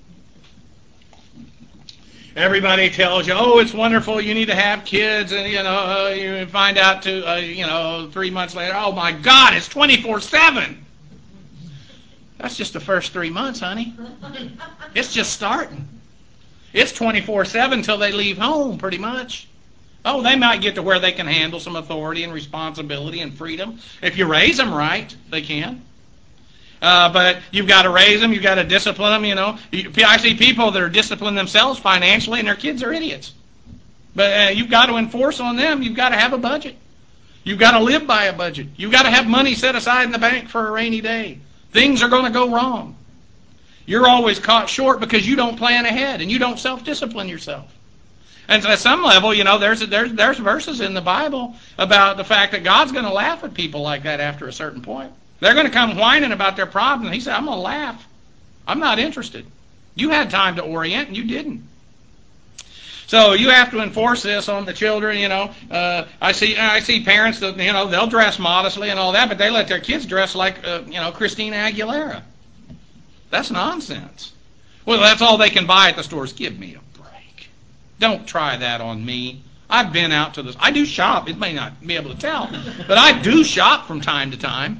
Everybody tells you, "Oh, it's wonderful. You need to have kids," and you know, uh, you find out to uh, you know three months later, "Oh my God, it's twenty-four seven." That's just the first three months, honey. It's just starting. It's twenty-four seven until they leave home, pretty much. Oh, they might get to where they can handle some authority and responsibility and freedom. If you raise them right, they can. Uh, but you've got to raise them. You've got to discipline them, you know. I see people that are disciplining themselves financially and their kids are idiots. But uh, you've got to enforce on them. You've got to have a budget. You've got to live by a budget. You've got to have money set aside in the bank for a rainy day. Things are going to go wrong. You're always caught short because you don't plan ahead and you don't self-discipline yourself. And at some level, you know, there's there's there's verses in the Bible about the fact that God's going to laugh at people like that after a certain point. They're going to come whining about their problems. And he said, "I'm going to laugh. I'm not interested. You had time to orient and you didn't." So you have to enforce this on the children. You know, uh, I see I see parents that, you know, they'll dress modestly and all that, but they let their kids dress like uh, you know Christina Aguilera. That's nonsense. Well, that's all they can buy at the stores. Give me a break. Don't try that on me. I've been out to this. I do shop. It may not be able to tell, but I do shop from time to time.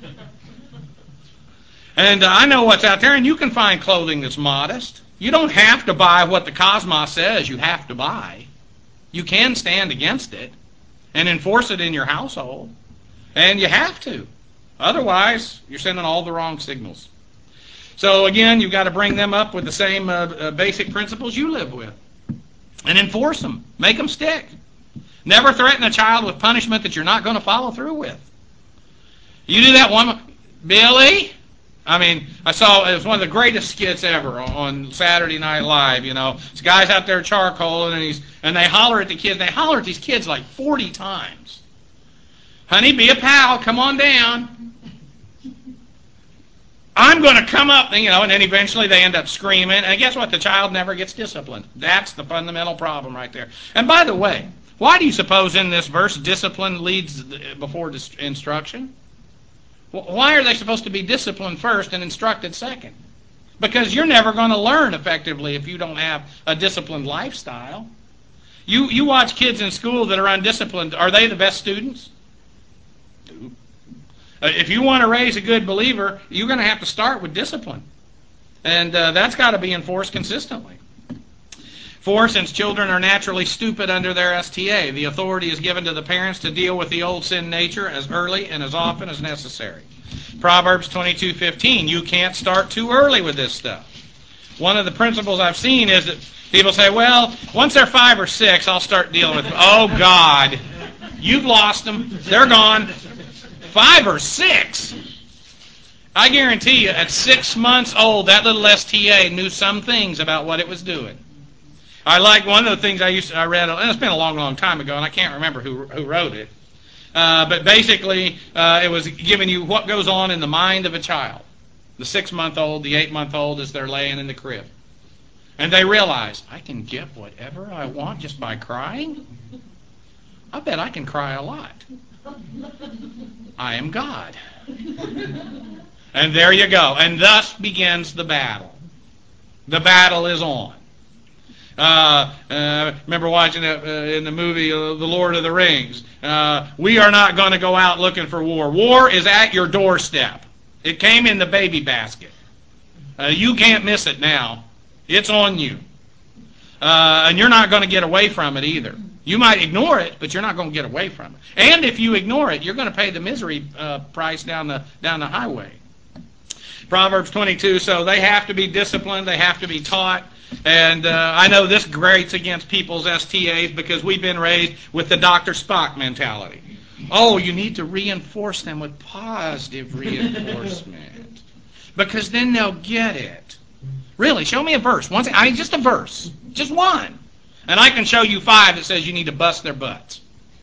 And uh, I know what's out there, and you can find clothing that's modest. You don't have to buy what the cosmos says you have to buy. You can stand against it and enforce it in your household. And you have to. Otherwise, you're sending all the wrong signals. So again, you've got to bring them up with the same uh, uh, basic principles you live with. And enforce them. Make them stick. Never threaten a child with punishment that you're not going to follow through with. You do that one, Billy? I mean, I saw, it was one of the greatest skits ever on Saturday Night Live, you know. This guy's out there charcoaling, and he's and they holler at the kids. They holler at these kids like forty times. "Honey, be a pal. Come on down. I'm going to come up," you know, and then eventually they end up screaming. And guess what? The child never gets disciplined. That's the fundamental problem right there. And by the way, why do you suppose in this verse discipline leads before instruction? Why are they supposed to be disciplined first and instructed second? Because you're never going to learn effectively if you don't have a disciplined lifestyle. You you watch kids in school that are undisciplined. Are they the best students? No. Uh, if you want to raise a good believer, you're going to have to start with discipline. And uh, that's got to be enforced consistently. Four, since children are naturally stupid under their S T A, the authority is given to the parents to deal with the old sin nature as early and as often as necessary. Proverbs twenty-two fifteen, you can't start too early with this stuff. One of the principles I've seen is that people say, well, once they're five or six, I'll start dealing with them. Oh, God, you've lost them. They're gone. Five or six? I guarantee you, at six months old, that little S T A knew some things about what it was doing. I like one of the things I used to, I read, and it's been a long, long time ago, and I can't remember who who wrote it. Uh, but basically, uh, it was giving you what goes on in the mind of a child. The six-month-old, the eight-month-old, as they're laying in the crib. And they realize, I can get whatever I want just by crying? I bet I can cry a lot. I am God. And there you go. And thus begins the battle. The battle is on. Uh, uh, remember watching it uh, in the movie uh, The Lord of the Rings. Uh, we are not going to go out looking for war. War is at your doorstep. It came in the baby basket. Uh, you can't miss it now. It's on you. Uh, and you're not going to get away from it either. You might ignore it, but you're not going to get away from it. And if you ignore it, you're going to pay the misery uh, price down the down the highway. Proverbs twenty-two, so they have to be disciplined, they have to be taught. And uh, I know this grates against people's S T As because we've been raised with the Doctor Spock mentality. Oh, you need to reinforce them with positive reinforcement because then they'll get it. Really, show me a verse. One, I mean, just a verse. Just one. And I can show you five that says you need to bust their butts.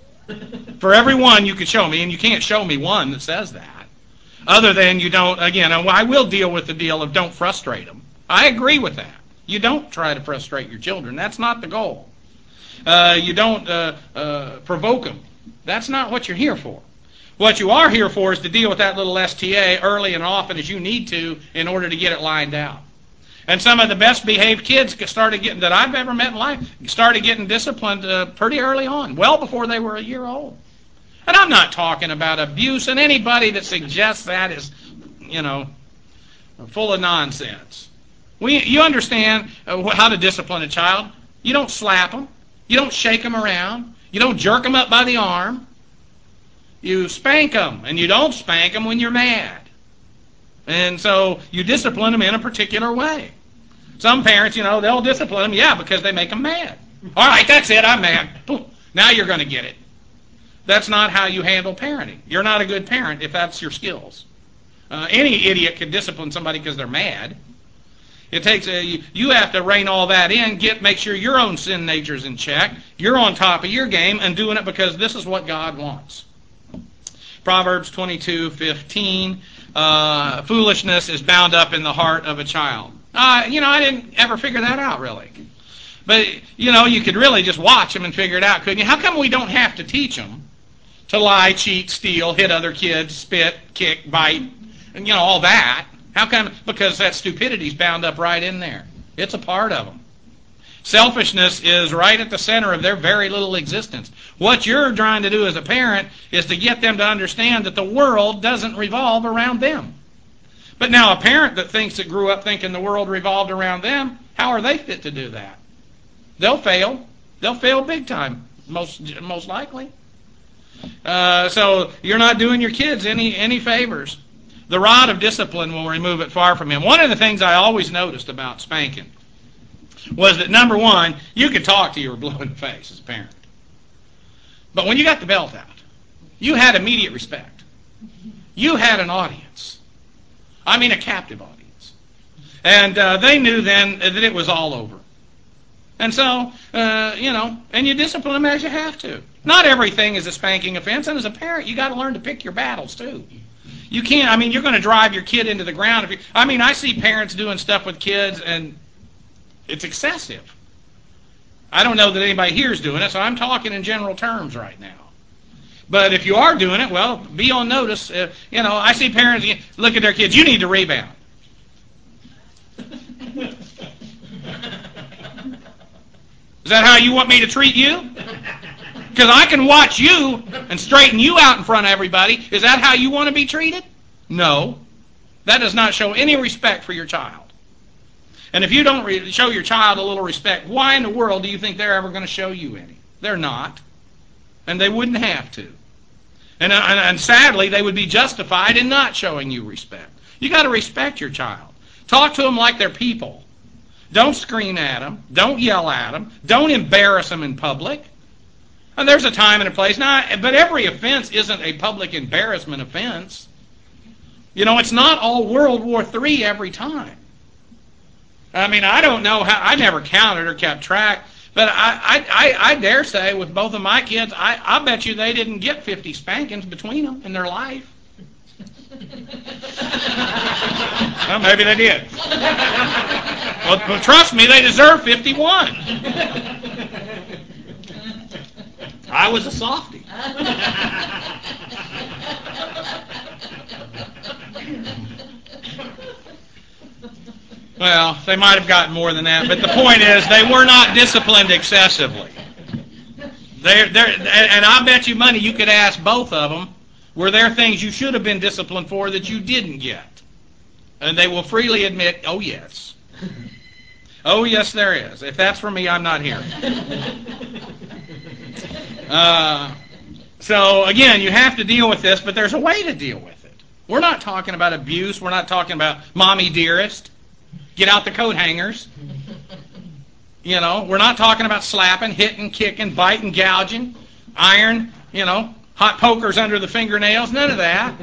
For every one you can show me, and you can't show me one that says that. Other than you don't, again, I will deal with the deal of don't frustrate them. I agree with that. You don't try to frustrate your children. That's not the goal. Uh, you don't uh, uh, provoke them. That's not what you're here for. What you are here for is to deal with that little S T A early and often as you need to in order to get it lined out. And some of the best behaved kids started getting that I've ever met in life started getting disciplined uh, pretty early on, well before they were a year old. And I'm not talking about abuse, and anybody that suggests that is, you know, full of nonsense. We, you understand uh, how to discipline a child. You don't slap them. You don't shake them around. You don't jerk them up by the arm. You spank them, and you don't spank them when you're mad. And so you discipline them in a particular way. Some parents, you know, they'll discipline them, yeah, because they make them mad. All right, that's it, I'm mad. Boom. Now you're going to get it. That's not how you handle parenting. You're not a good parent if that's your skills. Uh, any idiot can discipline somebody because they're mad. It takes a, you, you have to rein all that in, get make sure your own sin nature's in check. You're on top of your game and doing it because this is what God wants. Proverbs twenty-two fifteen, uh, foolishness is bound up in the heart of a child. Uh, you know, I didn't ever figure that out, really. But, you know, you could really just watch them and figure it out, couldn't you? How come we don't have to teach them to lie, cheat, steal, hit other kids, spit, kick, bite, and, you know, all that? How come? Because that stupidity's bound up right in there. It's a part of them. Selfishness is right at the center of their very little existence. What you're trying to do as a parent is to get them to understand that the world doesn't revolve around them. But now a parent that thinks that grew up thinking the world revolved around them, how are they fit to do that? They'll fail. They'll fail big time, most most likely. Uh, so you're not doing your kids any any favors. The rod of discipline will remove it far from him. One of the things I always noticed about spanking was that, number one, you could talk till you were blue in the face as a parent. But when you got the belt out, you had immediate respect. You had an audience. I mean a captive audience. And uh, they knew then that it was all over. And so, uh, you know, and you discipline them as you have to. Not everything is a spanking offense, and as a parent, you got to learn to pick your battles, too. You can't, I mean, you're going to drive your kid into the ground. If you, I mean, I see parents doing stuff with kids, and it's excessive. I don't know that anybody here is doing it, so I'm talking in general terms right now. But if you are doing it, well, be on notice. Uh, you know, I see parents look at their kids, you need to rebound. Is that how you want me to treat you? Because I can watch you and straighten you out in front of everybody. Is that how you want to be treated? No. That does not show any respect for your child. And if you don't re- show your child a little respect, why in the world do you think they're ever going to show you any? They're not. And they wouldn't have to. And, uh, and, and sadly, they would be justified in not showing you respect. You got to respect your child. Talk to them like they're people. Don't scream at them. Don't yell at them. Don't embarrass them in public. And there's a time and a place. Now, but every offense isn't a public embarrassment offense. You know, it's not all World War Three every time. I mean, I don't know how, I never counted or kept track, but I, I, I dare say with both of my kids, I, I bet you they didn't get fifty spankings between them in their life. Well, maybe they did. Well, well, trust me, they deserve fifty-one. I was a softie. Well, they might have gotten more than that, but the point is they were not disciplined excessively. They're, they're, and I bet you money you could ask both of them, were there things you should have been disciplined for that you didn't get? And they will freely admit, oh yes. Oh yes, there is. If that's for me, I'm not here. Uh, so again, you have to deal with this, but there's a way to deal with it. We're not talking about abuse. We're not talking about mommy dearest. Get out the coat hangers. You know, we're not talking about slapping, hitting, kicking, biting, gouging, iron, you know, hot pokers under the fingernails. None of that.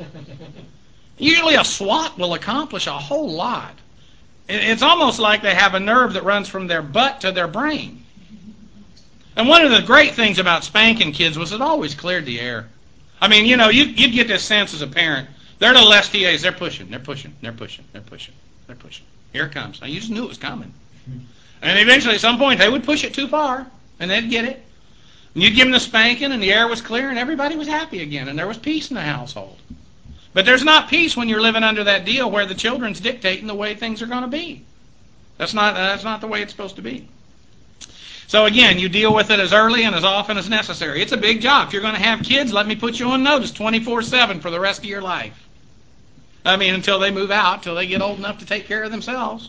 Usually a swat will accomplish a whole lot. It's almost like they have a nerve that runs from their butt to their brain. And one of the great things about spanking kids was it always cleared the air. I mean, you know, you, you'd get this sense as a parent. They're little S T As. They're pushing. They're pushing. They're pushing. They're pushing. They're pushing. Here it comes. Now, you just knew it was coming. And eventually, at some point, they would push it too far, and they'd get it. And you'd give them the spanking, and the air was clear, and everybody was happy again, and there was peace in the household. But there's not peace when you're living under that deal where the children's dictating the way things are going to be. That's not, that's not the way it's supposed to be. So again, you deal with it as early and as often as necessary. It's a big job. If you're going to have kids, let me put you on notice twenty-four seven for the rest of your life. I mean, until they move out, until they get old enough to take care of themselves.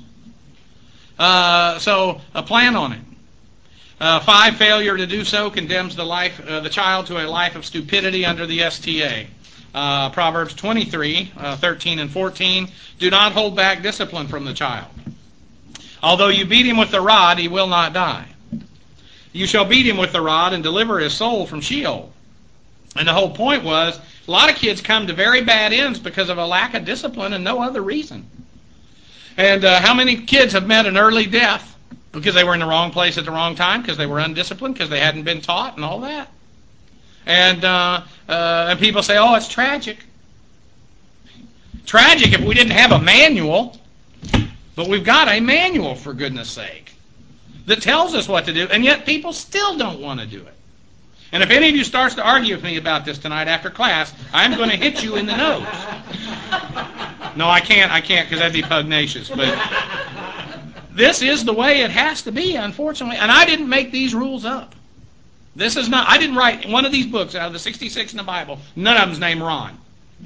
Uh, so uh, plan on it. Uh, five, failure to do so condemns the life, uh, the child to a life of stupidity under the S T A. Uh, Proverbs twenty-three, uh, thirteen and fourteen, do not hold back discipline from the child. Although you beat him with the rod, he will not die. You shall beat him with the rod and deliver his soul from Sheol. And the whole point was, a lot of kids come to very bad ends because of a lack of discipline and no other reason. And uh, how many kids have met an early death because they were in the wrong place at the wrong time, because they were undisciplined, because they hadn't been taught and all that? And uh, uh, and people say, oh, it's tragic. Tragic if we didn't have a manual, but we've got a manual, for goodness sake, that tells us what to do, and yet people still don't want to do it. And if any of you starts to argue with me about this tonight after class, I'm going to hit you in the nose. No, I can't, I can't, because that'd be pugnacious. But this is the way it has to be, unfortunately. And I didn't make these rules up. This is not, I didn't write one of these books out of the sixty-six in the Bible. None of them's named Ron.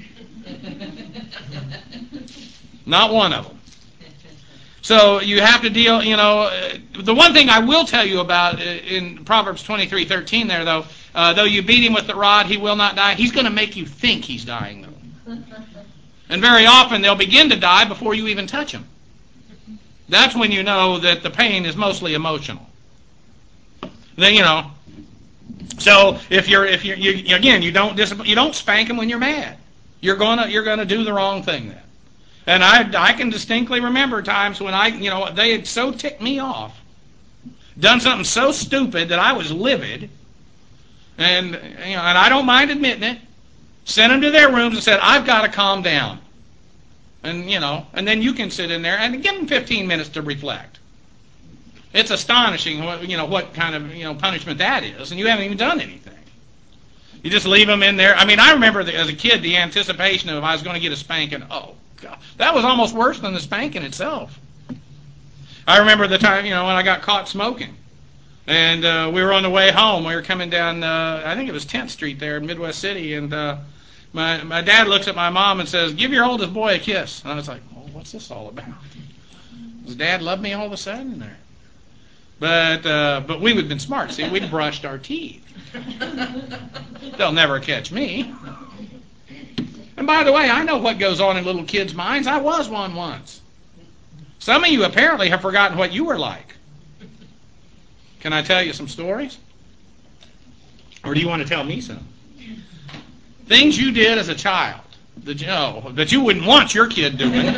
Not one of them. So you have to deal, you know, uh, the one thing I will tell you about uh, in Proverbs twenty-three thirteen there, though, uh, though you beat him with the rod, he will not die. He's going to make you think he's dying, though. And very often they'll begin to die before you even touch them. That's when you know that the pain is mostly emotional. Then, you know, so if you're, if you're, you, again, you don't discipline, you don't spank them when you're mad. You're gonna, you're gonna do the wrong thing then. And I, I can distinctly remember times when I, you know, they had so ticked me off, done something so stupid that I was livid, and you know, and I don't mind admitting it. Sent them to their rooms and said, "I've got to calm down," and you know, and then you can sit in there and give them fifteen minutes to reflect. It's astonishing what, you know, what kind of, you know, punishment that is, and you haven't even done anything. You just leave them in there. I mean, I remember the, as a kid the anticipation of if I was going to get a spanking. Oh, God, that was almost worse than the spanking itself. I remember the time, you know, when I got caught smoking, and uh, we were on the way home. We were coming down, uh, I think it was tenth Street there in Midwest City, and uh, my my dad looks at my mom and says, "Give your oldest boy a kiss." And I was like, "Oh, what's this all about?" Does Dad love me all of a sudden? Or? But uh, but we would have been smart. See, we'd brushed our teeth. They'll never catch me. And by the way, I know what goes on in little kids' minds. I was one once. Some of you apparently have forgotten what you were like. Can I tell you some stories? Or do you want to tell me some? Things you did as a child that you, know, that you wouldn't want your kid doing.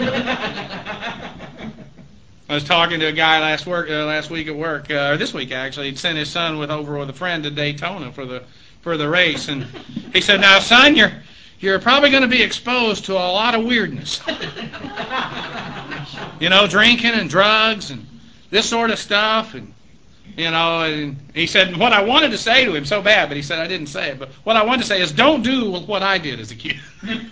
I was talking to a guy last work uh, last week at work, uh, or this week actually. He'd sent his son with over with a friend to Daytona for the for the race, and he said, "Now, son, you're you're probably going to be exposed to a lot of weirdness. You know, drinking and drugs and this sort of stuff." And you know, and he said, what I wanted to say to him so bad, but he said I didn't say it. But what I wanted to say is, don't do what I did as a kid.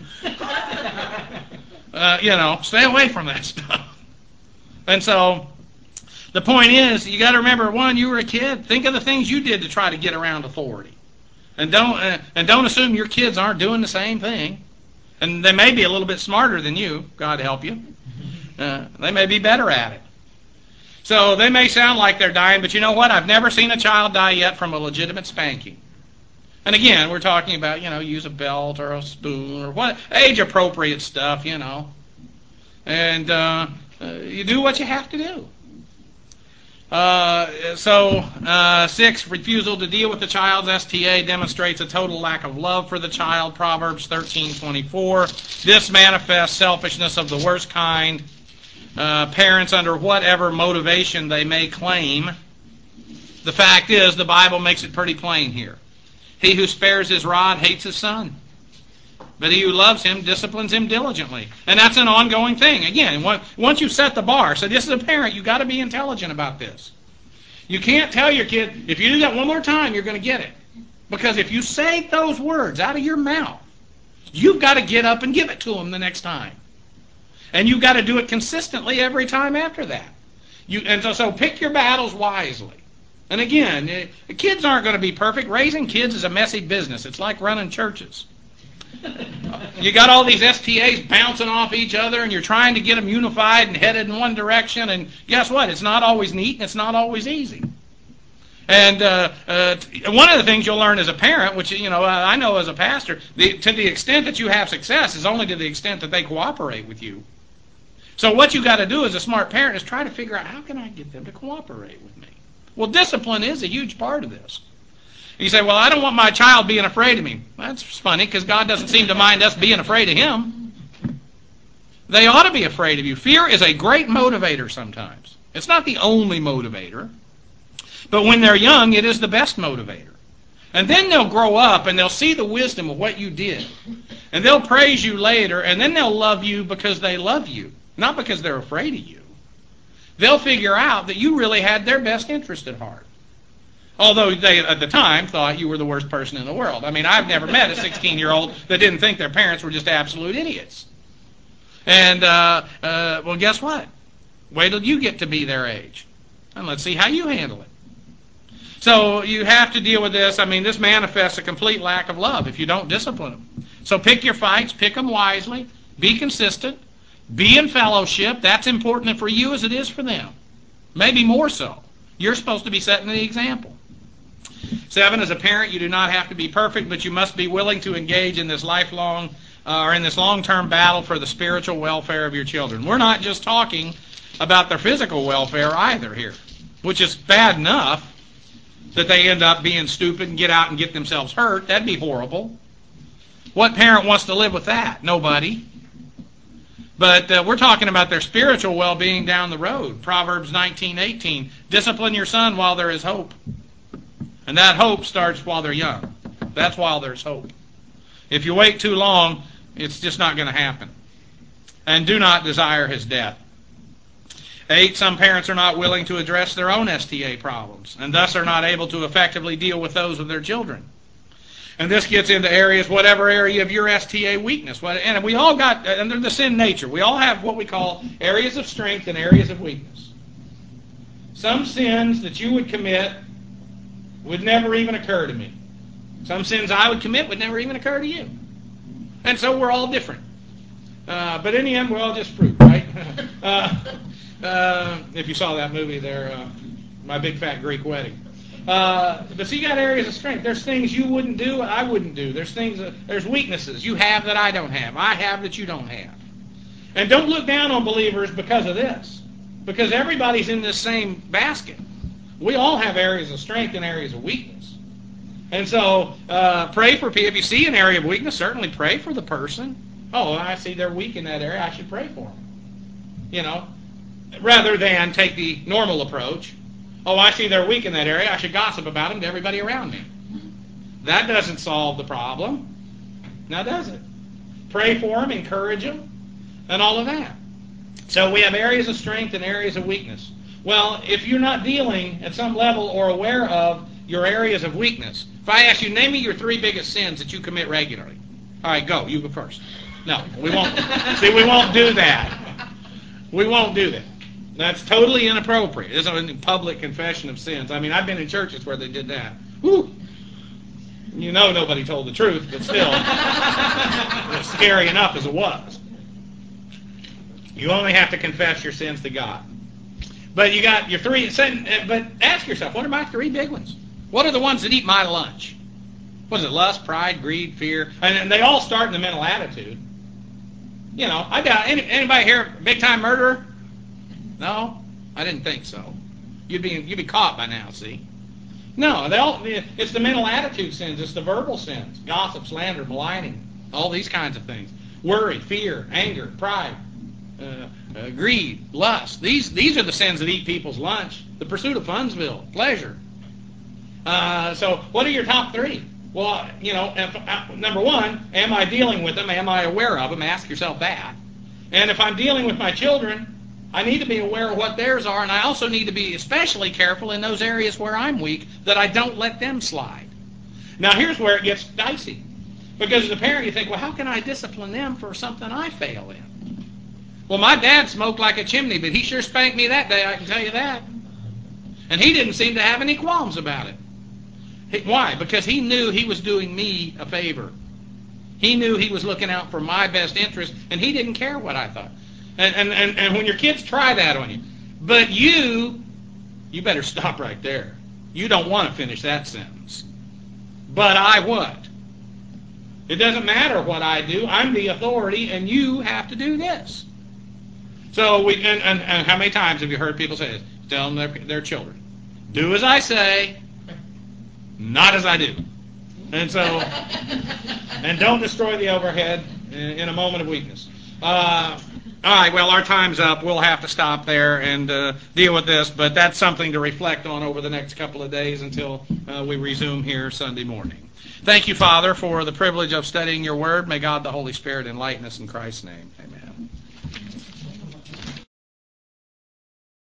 uh, you know, stay away from that stuff. And so, the point is, you got to remember, one, you were a kid. Think of the things you did to try to get around authority, and don't uh, and don't assume your kids aren't doing the same thing. And they may be a little bit smarter than you, God help you. Uh, they may be better at it. So they may sound like they're dying, but you know what? I've never seen a child die yet from a legitimate spanking. And again, we're talking about, you know, use a belt or a spoon or what, age-appropriate stuff, you know. And uh, uh, you do what you have to do. Uh, so, uh, six, refusal to deal with the child's S T A demonstrates a total lack of love for the child, Proverbs thirteen twenty-four. This manifests selfishness of the worst kind. Uh, parents, under whatever motivation they may claim, the fact is the Bible makes it pretty plain here. He who spares his rod hates his son, but he who loves him disciplines him diligently. And that's an ongoing thing. Again, once you set the bar, so this is a parent, you've got to be intelligent about this. You can't tell your kid, if you do that one more time, you're going to get it. Because if you say those words out of your mouth, you've got to get up and give it to them the next time. And you've got to do it consistently every time after that. You, and so, so pick your battles wisely. And again, eh, kids aren't going to be perfect. Raising kids is a messy business. It's like running churches. You got all these S T As bouncing off each other, and you're trying to get them unified and headed in one direction. And guess what? It's not always neat, and it's not always easy. And uh, uh, one of the things you'll learn as a parent, which you know I know as a pastor, the, to the extent that you have success is only to the extent that they cooperate with you. So what you got to do as a smart parent is try to figure out, how can I get them to cooperate with me? Well, discipline is a huge part of this. You say, well, I don't want my child being afraid of me. That's funny, because God doesn't seem to mind us being afraid of him. They ought to be afraid of you. Fear is a great motivator sometimes. It's not the only motivator. But when they're young, it is the best motivator. And then they'll grow up and they'll see the wisdom of what you did. And they'll praise you later, and then they'll love you because they love you, not because they're afraid of you. They'll figure out that you really had their best interest at heart. Although they, at the time, thought you were the worst person in the world. I mean, I've never met a sixteen-year-old that didn't think their parents were just absolute idiots. And, uh, uh, well, guess what? Wait till you get to be their age. And let's see how you handle it. So you have to deal with this. I mean, this manifests a complete lack of love if you don't discipline them. So pick your fights, pick them wisely, be consistent, be in fellowship. That's important for you as it is for them. Maybe more so. You're supposed to be setting the example. Seven, as a parent, you do not have to be perfect, but you must be willing to engage in this lifelong uh, or in this long-term battle for the spiritual welfare of your children. We're not just talking about their physical welfare either here, which is bad enough that they end up being stupid and get out and get themselves hurt. That'd be horrible. What parent wants to live with that? Nobody. But uh, we're talking about their spiritual well-being down the road. Proverbs nineteen eighteen, discipline your son while there is hope. And that hope starts while they're young. That's while there's hope. If you wait too long, it's just not going to happen. And do not desire his death. Eight, some parents are not willing to address their own S T A problems, and thus are not able to effectively deal with those of their children. And this gets into areas, whatever area of your S T A weakness. And we all got, under the sin nature, we all have what we call areas of strength and areas of weakness. Some sins that you would commit would never even occur to me. Some sins I would commit would never even occur to you. And so we're all different. Uh, but in the end, we're all just fruit, right? uh, uh, if you saw that movie there, uh, My Big Fat Greek Wedding. Uh, but see, you got areas of strength. There's things you wouldn't do, I wouldn't do. There's things, that, there's weaknesses you have that I don't have. I have that you don't have. And don't look down on believers because of this. Because everybody's in this same basket. We all have areas of strength and areas of weakness. And so, uh, pray for people. If you see an area of weakness, certainly pray for the person. Oh, I see they're weak in that area. I should pray for them. You know, rather than take the normal approach. Oh, I see they're weak in that area. I should gossip about them to everybody around me. That doesn't solve the problem. Now, does it? Pray for them, encourage them, and all of that. So we have areas of strength and areas of weakness. Well, if you're not dealing at some level or aware of your areas of weakness, if I ask you, name me your three biggest sins that you commit regularly. All right, go. You go first. No, we won't. See, we won't do that. We won't do that. That's totally inappropriate. It's a public confession of sins. I mean, I've been in churches where they did that. Whew. You know nobody told the truth, but still, it's scary enough as it was. You only have to confess your sins to God. But you got your three, but ask yourself, what are my three big ones? What are the ones that eat my lunch? What is it? Lust, pride, greed, fear. And they all start in the mental attitude. You know, I doubt, any, anybody here big time murderer? No? I didn't think so. You'd be, you'd be caught by now, see? No, they all, it's the mental attitude sins. It's the verbal sins. Gossip, slander, maligning. All these kinds of things. Worry, fear, anger, pride. Uh, uh, greed, lust. These these are the sins that eat people's lunch. The pursuit of fundsville, pleasure. Uh, so what are your top three? Well, you know, if, uh, number one, am I dealing with them? Am I aware of them? Ask yourself that. And if I'm dealing with my children, I need to be aware of what theirs are, and I also need to be especially careful in those areas where I'm weak that I don't let them slide. Now, here's where it gets dicey. Because as a parent, you think, well, how can I discipline them for something I fail in? Well, my dad smoked like a chimney, but he sure spanked me that day, I can tell you that. And he didn't seem to have any qualms about it. He, why? Because he knew he was doing me a favor. He knew he was looking out for my best interest, and he didn't care what I thought. And, and, and, and when your kids try that on you, but you, you better stop right there. You don't want to finish that sentence. But I would. It doesn't matter what I do. I'm the authority, and you have to do this. So, we and, and, and how many times have you heard people say this? Tell them their, their children, do as I say, not as I do. And so, and don't destroy the overhead in, in a moment of weakness. Uh, all right, well, our time's up. We'll have to stop there and uh, deal with this, but that's something to reflect on over the next couple of days until uh, we resume here Sunday morning. Thank you, Father, for the privilege of studying your word. May God the Holy Spirit enlighten us in Christ's name. Amen.